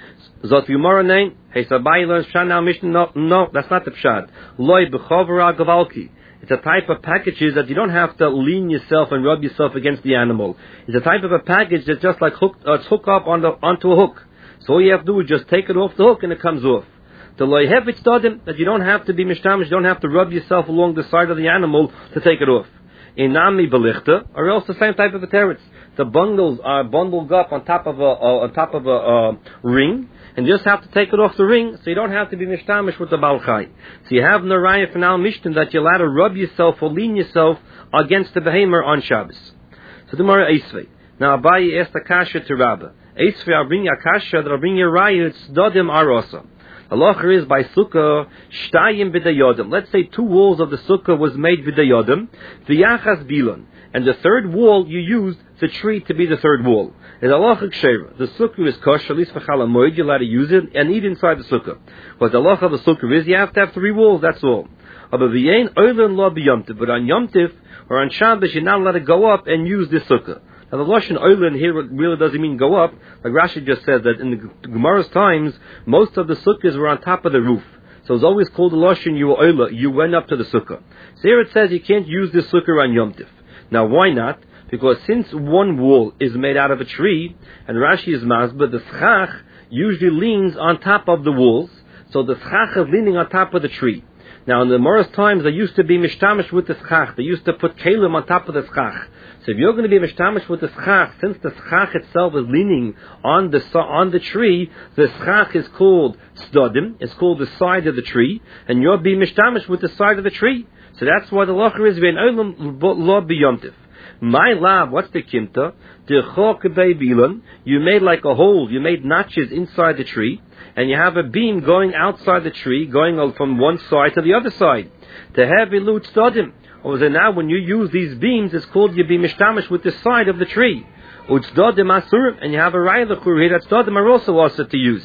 Zot Gemara name, hey Sabai learns Pshat now Mishnah. No, no, that's not the Pshat. Loi b'chovra gavalki. It's a type of packages that you don't have to lean yourself and rub yourself against the animal. It's a type of a package that's just like hook, uh, it's hook up on the, onto a hook. So all you have to do is just take it off the hook and it comes off. The loy hefetz dodim, that you don't have to be mishtamish, you don't have to rub yourself along the side of the animal to take it off. Inami belichta, or else the same type of a teretz. The bundles are bundled up on top of a uh, on top of a uh, ring, and you just have to take it off the ring, so you don't have to be mishtamish with the balchai. So you have naraya for now mishnah that you're allowed to rub yourself or lean yourself against the behemoth on Shabbos. So the Mara Eisvei. Now Abaye asked Akasha to Rabba. Eisvei, I'll bring you Akasha, that I'll bring you raya, it's dodim arosa. Halacha is by sukkah shtayim b'dayodim. Let's say two walls of the sukkah was made b'dayodim, v'yachas bilon, and the third wall you used the tree to be the third wall. And halacha ksheva, the sukkah is kosher, at least for Chol Hamoed, you're allowed to use it and eat inside the sukkah. What the halacha of the sukkah is, you have to have three walls. That's all. But v'yein oilen lo b'yomtiv, but on Yom Tiv or on Shabbos you're not allowed to go up and use this sukkah. Now the lashon oilen here really doesn't mean go up. Like Rashi just said that in the Gemara's times, most of the sukkahs were on top of the roof. So it's always called the lashon you were oila, you went up to the sukkah. So here it says you can't use this sukkah on Yom Tiv. Now why not? Because since one wall is made out of a tree, and Rashi is masbah, the schach usually leans on top of the walls, so the schach is leaning on top of the tree. Now in the Morris times, they used to be mishtamish with the schach. They used to put kalim on top of the schach. So if you're going to be mishtamish with the schach, since the schach itself is leaning on the on the tree, the schach is called stodim. It's called the side of the tree, and you're being mishtamish with the side of the tree. So that's why the lacher is vein olam lo biyomtiv. My lab, what's the kimta? The chok bilon. You made like a hole. You made notches inside the tree, and you have a beam going outside the tree, going from one side to the other side. To have ilut stodim. Or so now, when you use these beams, it's called you be mishtamish with the side of the tree. Utzdodim asurim, and you have a raya l'chur here that stodim are also also to use.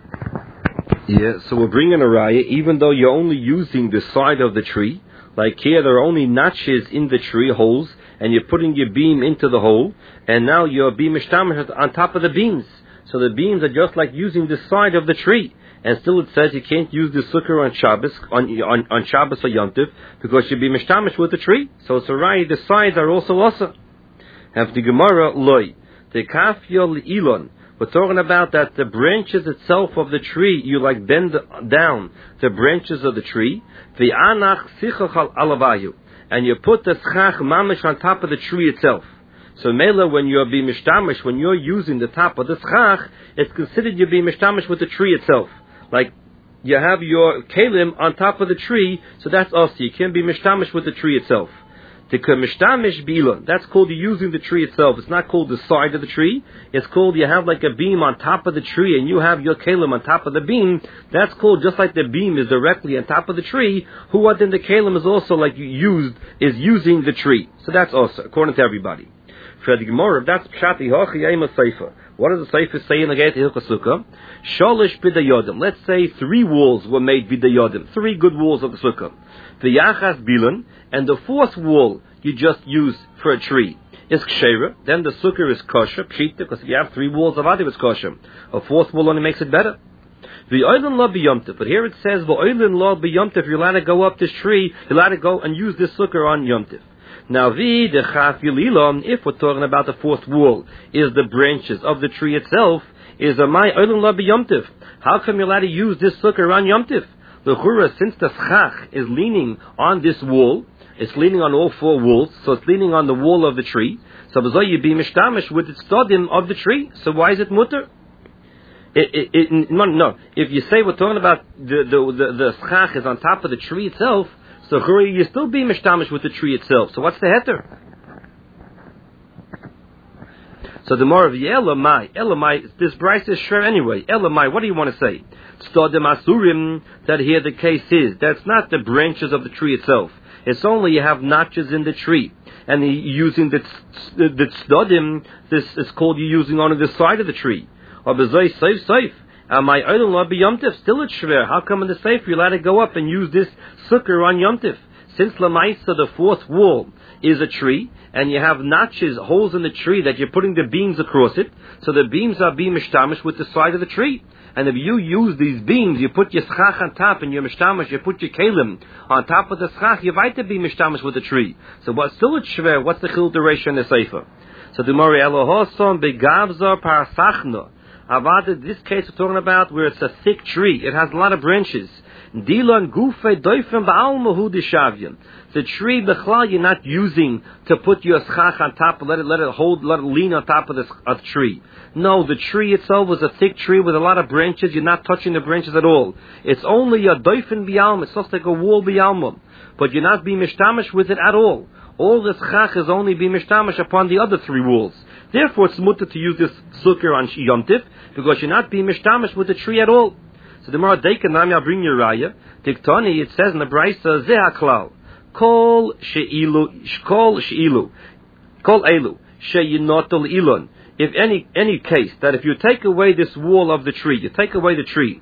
Yeah, so we're bringing a raya, even though you're only using the side of the tree. Like here, there are only notches in the tree, holes, and you're putting your beam into the hole, and now you're beam mishtamish on top of the beams. So the beams are just like using the side of the tree. And still it says you can't use the sukkah on Shabbos, on, on, on Shabbos or Yom Tov, because you'll be mishtamish with the tree. So it's a right, the sides are also also. Have the Gemara, loy. The kafyol ilon. We're talking about that the branches itself of the tree, you like bend down the branches of the tree. The anach sichach alabayu. And you put the schach mamish on top of the tree itself. So mela, when you're being mishtamish, when you're using the top of the schach, it's considered you're being mishtamish with the tree itself. Like, you have your kalim on top of the tree, so that's also, you can't be mishtamish with the tree itself. The mishtamish bilon, that's called using the tree itself. It's not called the side of the tree. It's called you have like a beam on top of the tree, and you have your kalim on top of the beam. That's called just like the beam is directly on top of the tree. Who what then the kalim is also like used, is using the tree. So that's also, according to everybody. For the Gemara, that's pshati hochi yema seifa. What does the Sefer say in the Geit Hilchos Sukkah? Sholish b'dayodim. Let's say three walls were made b'dayodim. Three good walls of the Sukkah. The Yachas Bilan, and the fourth wall you just use for a tree is Kshera. Then the Sukkah is kosher, pshita, because if you have three walls of Adi, it's kosher. A fourth wall only makes it better. The Oilen Lo B'Yomtiv. But here it says, the Oilen Lo B'Yomtiv, you're allowed to go up this tree, you're allowed to go and use this Sukkah on Yom Tiv. Now, the the chaf yililom, if we're talking about the fourth wall, is the branches of the tree itself, is a my oilam la b'yomtiv. How come you're allowed to use this sukkah on Yom Tiv? The chura, since the schach is leaning on this wall, it's leaning on all four walls, so it's leaning on the wall of the tree. So b'zoy you be mishtamish with the stodim of the tree. So why is it mutter? It, it, it, no, no. If you say we're talking about the the the, the schach is on top of the tree itself, so you still be mishtamish with the tree itself. So what's the heter? So the more of the Elamai, Elamai, this Bryce is sure anyway. Elamai, what do you want to say? Stodim asurim, that here the case is, that's not the branches of the tree itself. It's only you have notches in the tree. And the, using the, the, the stodim, this is called you using on the side of the tree. Or bezoi safe, safe. My oilam la b'yomtiv, still it's shver. How come in the Sefer you're allowed to go up and use this sukkah on Yom Tiv? Since Lamaisa, the fourth wall, is a tree, and you have notches, holes in the tree that you're putting the beams across it, so the beams are being mishtamish with the side of the tree. And if you use these beams, you put your schach on top, and your mishtamish, you put your kalim on top of the schach, you might be mishtamish with the tree. So what's still a shver? What's the chil duration in the sefer? So the Mori Elohosam begavza parasachna. Avada, this case we're talking about where it's a thick tree. It has a lot of branches. Dilan gufe doifim ba'almahu dishavyan. The tree, b'chlal, you're not using to put your schach on top, let it, let it hold, let it lean on top of the of the tree. No, the tree itself was a thick tree with a lot of branches. You're not touching the branches at all. It's only a doifin b'alma. It's just like a wall b'alma. But you're not being mishtamish with it at all. All the schach is only being mishtamish upon the other three walls. Therefore, it's mutter to use this sukkah on Yom Tif, because you're not being mishtamish with the tree at all. So the Mara Deikan, I'll bring your raya. Diktani, it says in the Brisa, Zeh HaKlal, Kol she'ilu, Kol she'ilu, Kol elu, she'yinotel ilon. If any any case that if you take away this wall of the tree, you take away the tree,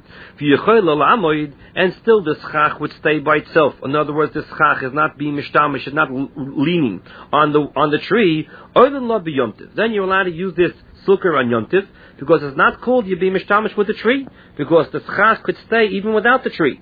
and still the schach would stay by itself. In other words, the schach is not being mishtamish, is not leaning on the on the tree. Then you're allowed to use this sukkah on yontiv, because it's not called you be mishtamish with the tree, because the schach could stay even without the tree.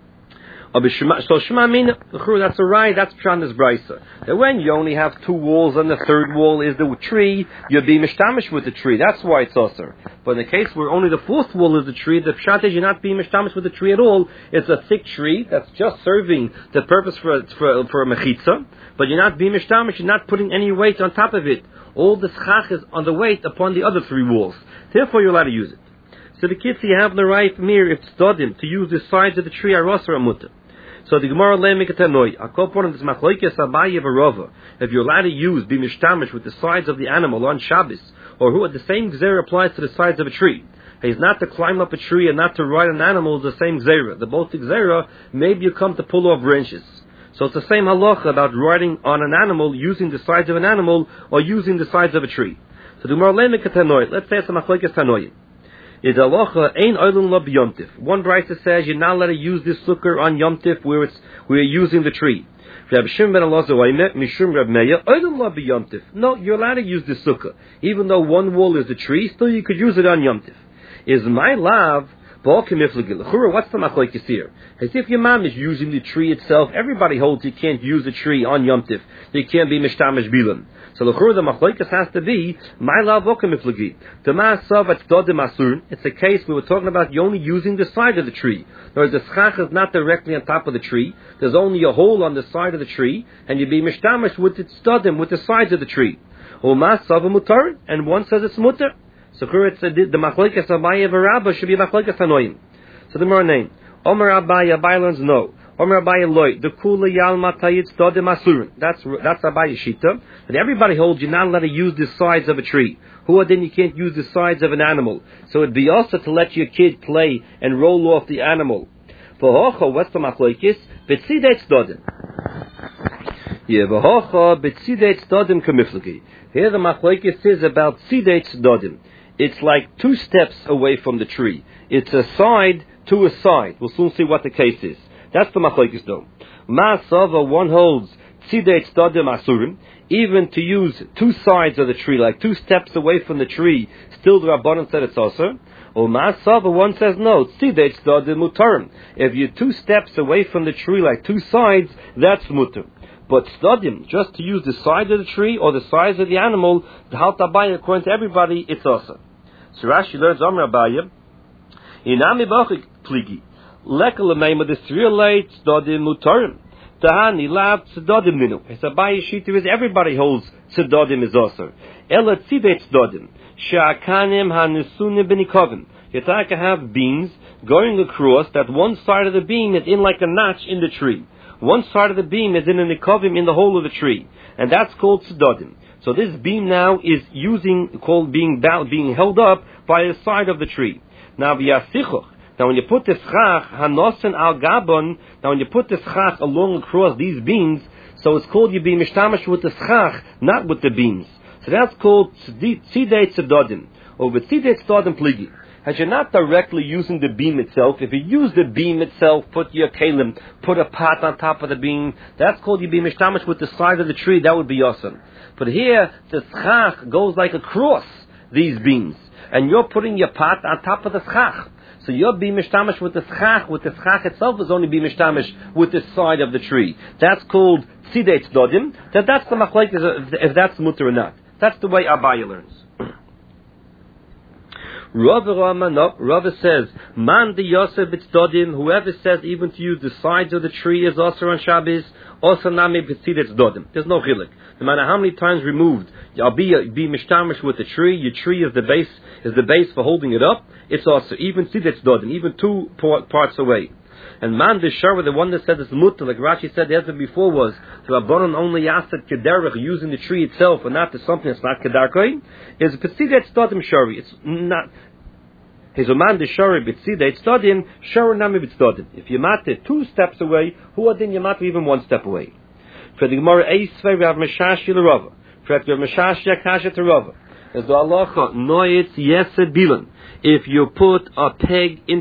So Shema Mina, that's a right, that's Pshan's Brisa. That when you only have two walls and the third wall is the tree, you'll be mishtamish with the tree. That's why it's usher. But in the case where only the fourth wall is the tree, the Pshat is you're not being mishtamish with the tree at all. It's a thick tree that's just serving the purpose for for, for a mechitza, but you're not being mishtamish, you're not putting any weight on top of it. All the schach is on the weight upon the other three walls. Therefore you're allowed to use it. So the kids you have the right mir if studim to use the sides of the tree are usher mutter. So the Gemara le'mikatanoi, a component is machlokes Abaye v'Rava. If you're allowed to use be mishtamish with the sides of the animal on Shabbos, or who the same gzera applies to the sides of a tree. He's not to climb up a tree and not to ride an animal is the same gzera. The both gzera, maybe you come to pull off branches. So it's the same halacha about riding on an animal, using the sides of an animal, or using the sides of a tree. So the Gemara le'mikatanoi, let's say it's a machlokes Tanoi. Is halacha ein oilun lo b'yomtiv. One brisa says you're not allowed to use this sukkah on Yom Tif where it's where you're using the tree. Reb Shimon ben Elazar mishum Reb Meir oilun lo b'yomtiv. No, you're allowed to use this sukkah, even though one wall is the tree. Still, you could use it on Yom Tif. Is my lav b'okim ifligil? What's the machlokes here? As if your mom is using the tree itself. Everybody holds you can't use the tree on Yom Tif. You can't be mishtamish bilam. So the the machlokes has to be my lav b'okim ifligi. The ma'asav at dodim asur. It's a case we were talking about. You're only using the side of the tree. Whereas the schach is not directly on top of the tree. There's only a hole on the side of the tree, and you be mishtamish with its dodim, with the sides of the tree. Or ma'asav mutar, and one says it's mutar. So it's a, the machlokes Abaye v'Rabba should be machlokes Hanoim. So the more name Omer Abaye, Abaye learns no. Omer Abaye loy the kula yalma tayitz dodim asurin. That's that's Abaye shita. But everybody holds you're not allowed to use the sides of a tree. Who then you can't use the sides of an animal. So it'd be also to let your kid play and roll off the animal. V'hocha, what's the machlokes? B'tzidei dodim. Yeah, v'hocha b'tzidei dodim kamiflagi. Here the machlokes is about tzidei dodim. It's like two steps away from the tree. It's a side to a side. We'll soon see what the case is. That's the machlokes though. Ma'asava, one holds tzidei tzadim asurim, even to use two sides of the tree, like two steps away from the tree, still the Rabbanan said it's also. Or ma'asava, one says no, tzidei tzadim mutarim. If you're two steps away from the tree, like two sides, that's mutar. But tzadim, just to use the side of the tree or the size of the animal, the halt Abaye, according to everybody, it's also. So Rashi learns Amr Abaye, Inami b'achik pligi, lekel l'meima d'srielei tzadim mutarim, tahani lav tzadim minu. His Abaye shita is everybody holds tzadim is also. Ela tzidei tzadim, she'akanim ha'nesunim b'nikovim. You have beams going across that one side of the beam is in like a notch in the tree. One side of the beam is in a nikovim in the hole of the tree, and that's called tzadim. So this beam now is using called being bound, being held up by the side of the tree. Now v'yasichuch. Now when you put the schach hanosen al gabon, now when you put the schach along across these beams, so it's called you be mishtamish with the schach, not with the beams. So that's called tzidei tzadim, or with tzidei tzadim pligi. as you're not directly using the beam itself. If you use the beam itself, put your kalim, put a pot on top of the beam, that's called you be mishtamish with the side of the tree, that would be awesome. But here, the schach goes like across these beams, and you're putting your pot on top of the schach. So you're be mishtamish with the schach, with the schach itself is only be mishtamish with the side of the tree. That's called tzidei tzdodim. That that's the machlek, if that's mutter or not. That's the way Abaye learns. Rava Rama, no, Rava says, Man the Yosef b'tzdodim, whoever says even to use the sides of the tree is also on Shabbos, also nami b'tzidei tzdodim. There's no chilek. No matter how many times removed, you'll be, be mishtamish with the tree, your tree is the base, is the base for holding it up, it's also, even tzidei tzdodim, even two parts away. And man the Shara, the one that said it's mutter, like Rashi said the answer before was, the Rabbanon only asked that kederach, using the tree itself, and not to something that's not kedarkoi, is b'tzidei tzdodim shari. It's not, his man the Shari b'tzidei tzdodim, shari nami b'tzdodim. If you matter two steps away, who are then you matter even one step away? For the Gemara Eisvei, we have Meshashi l'Rava. For the Meshashi Akasha to Rava. As the halacha, noyitz yesed bilan. If you put a peg in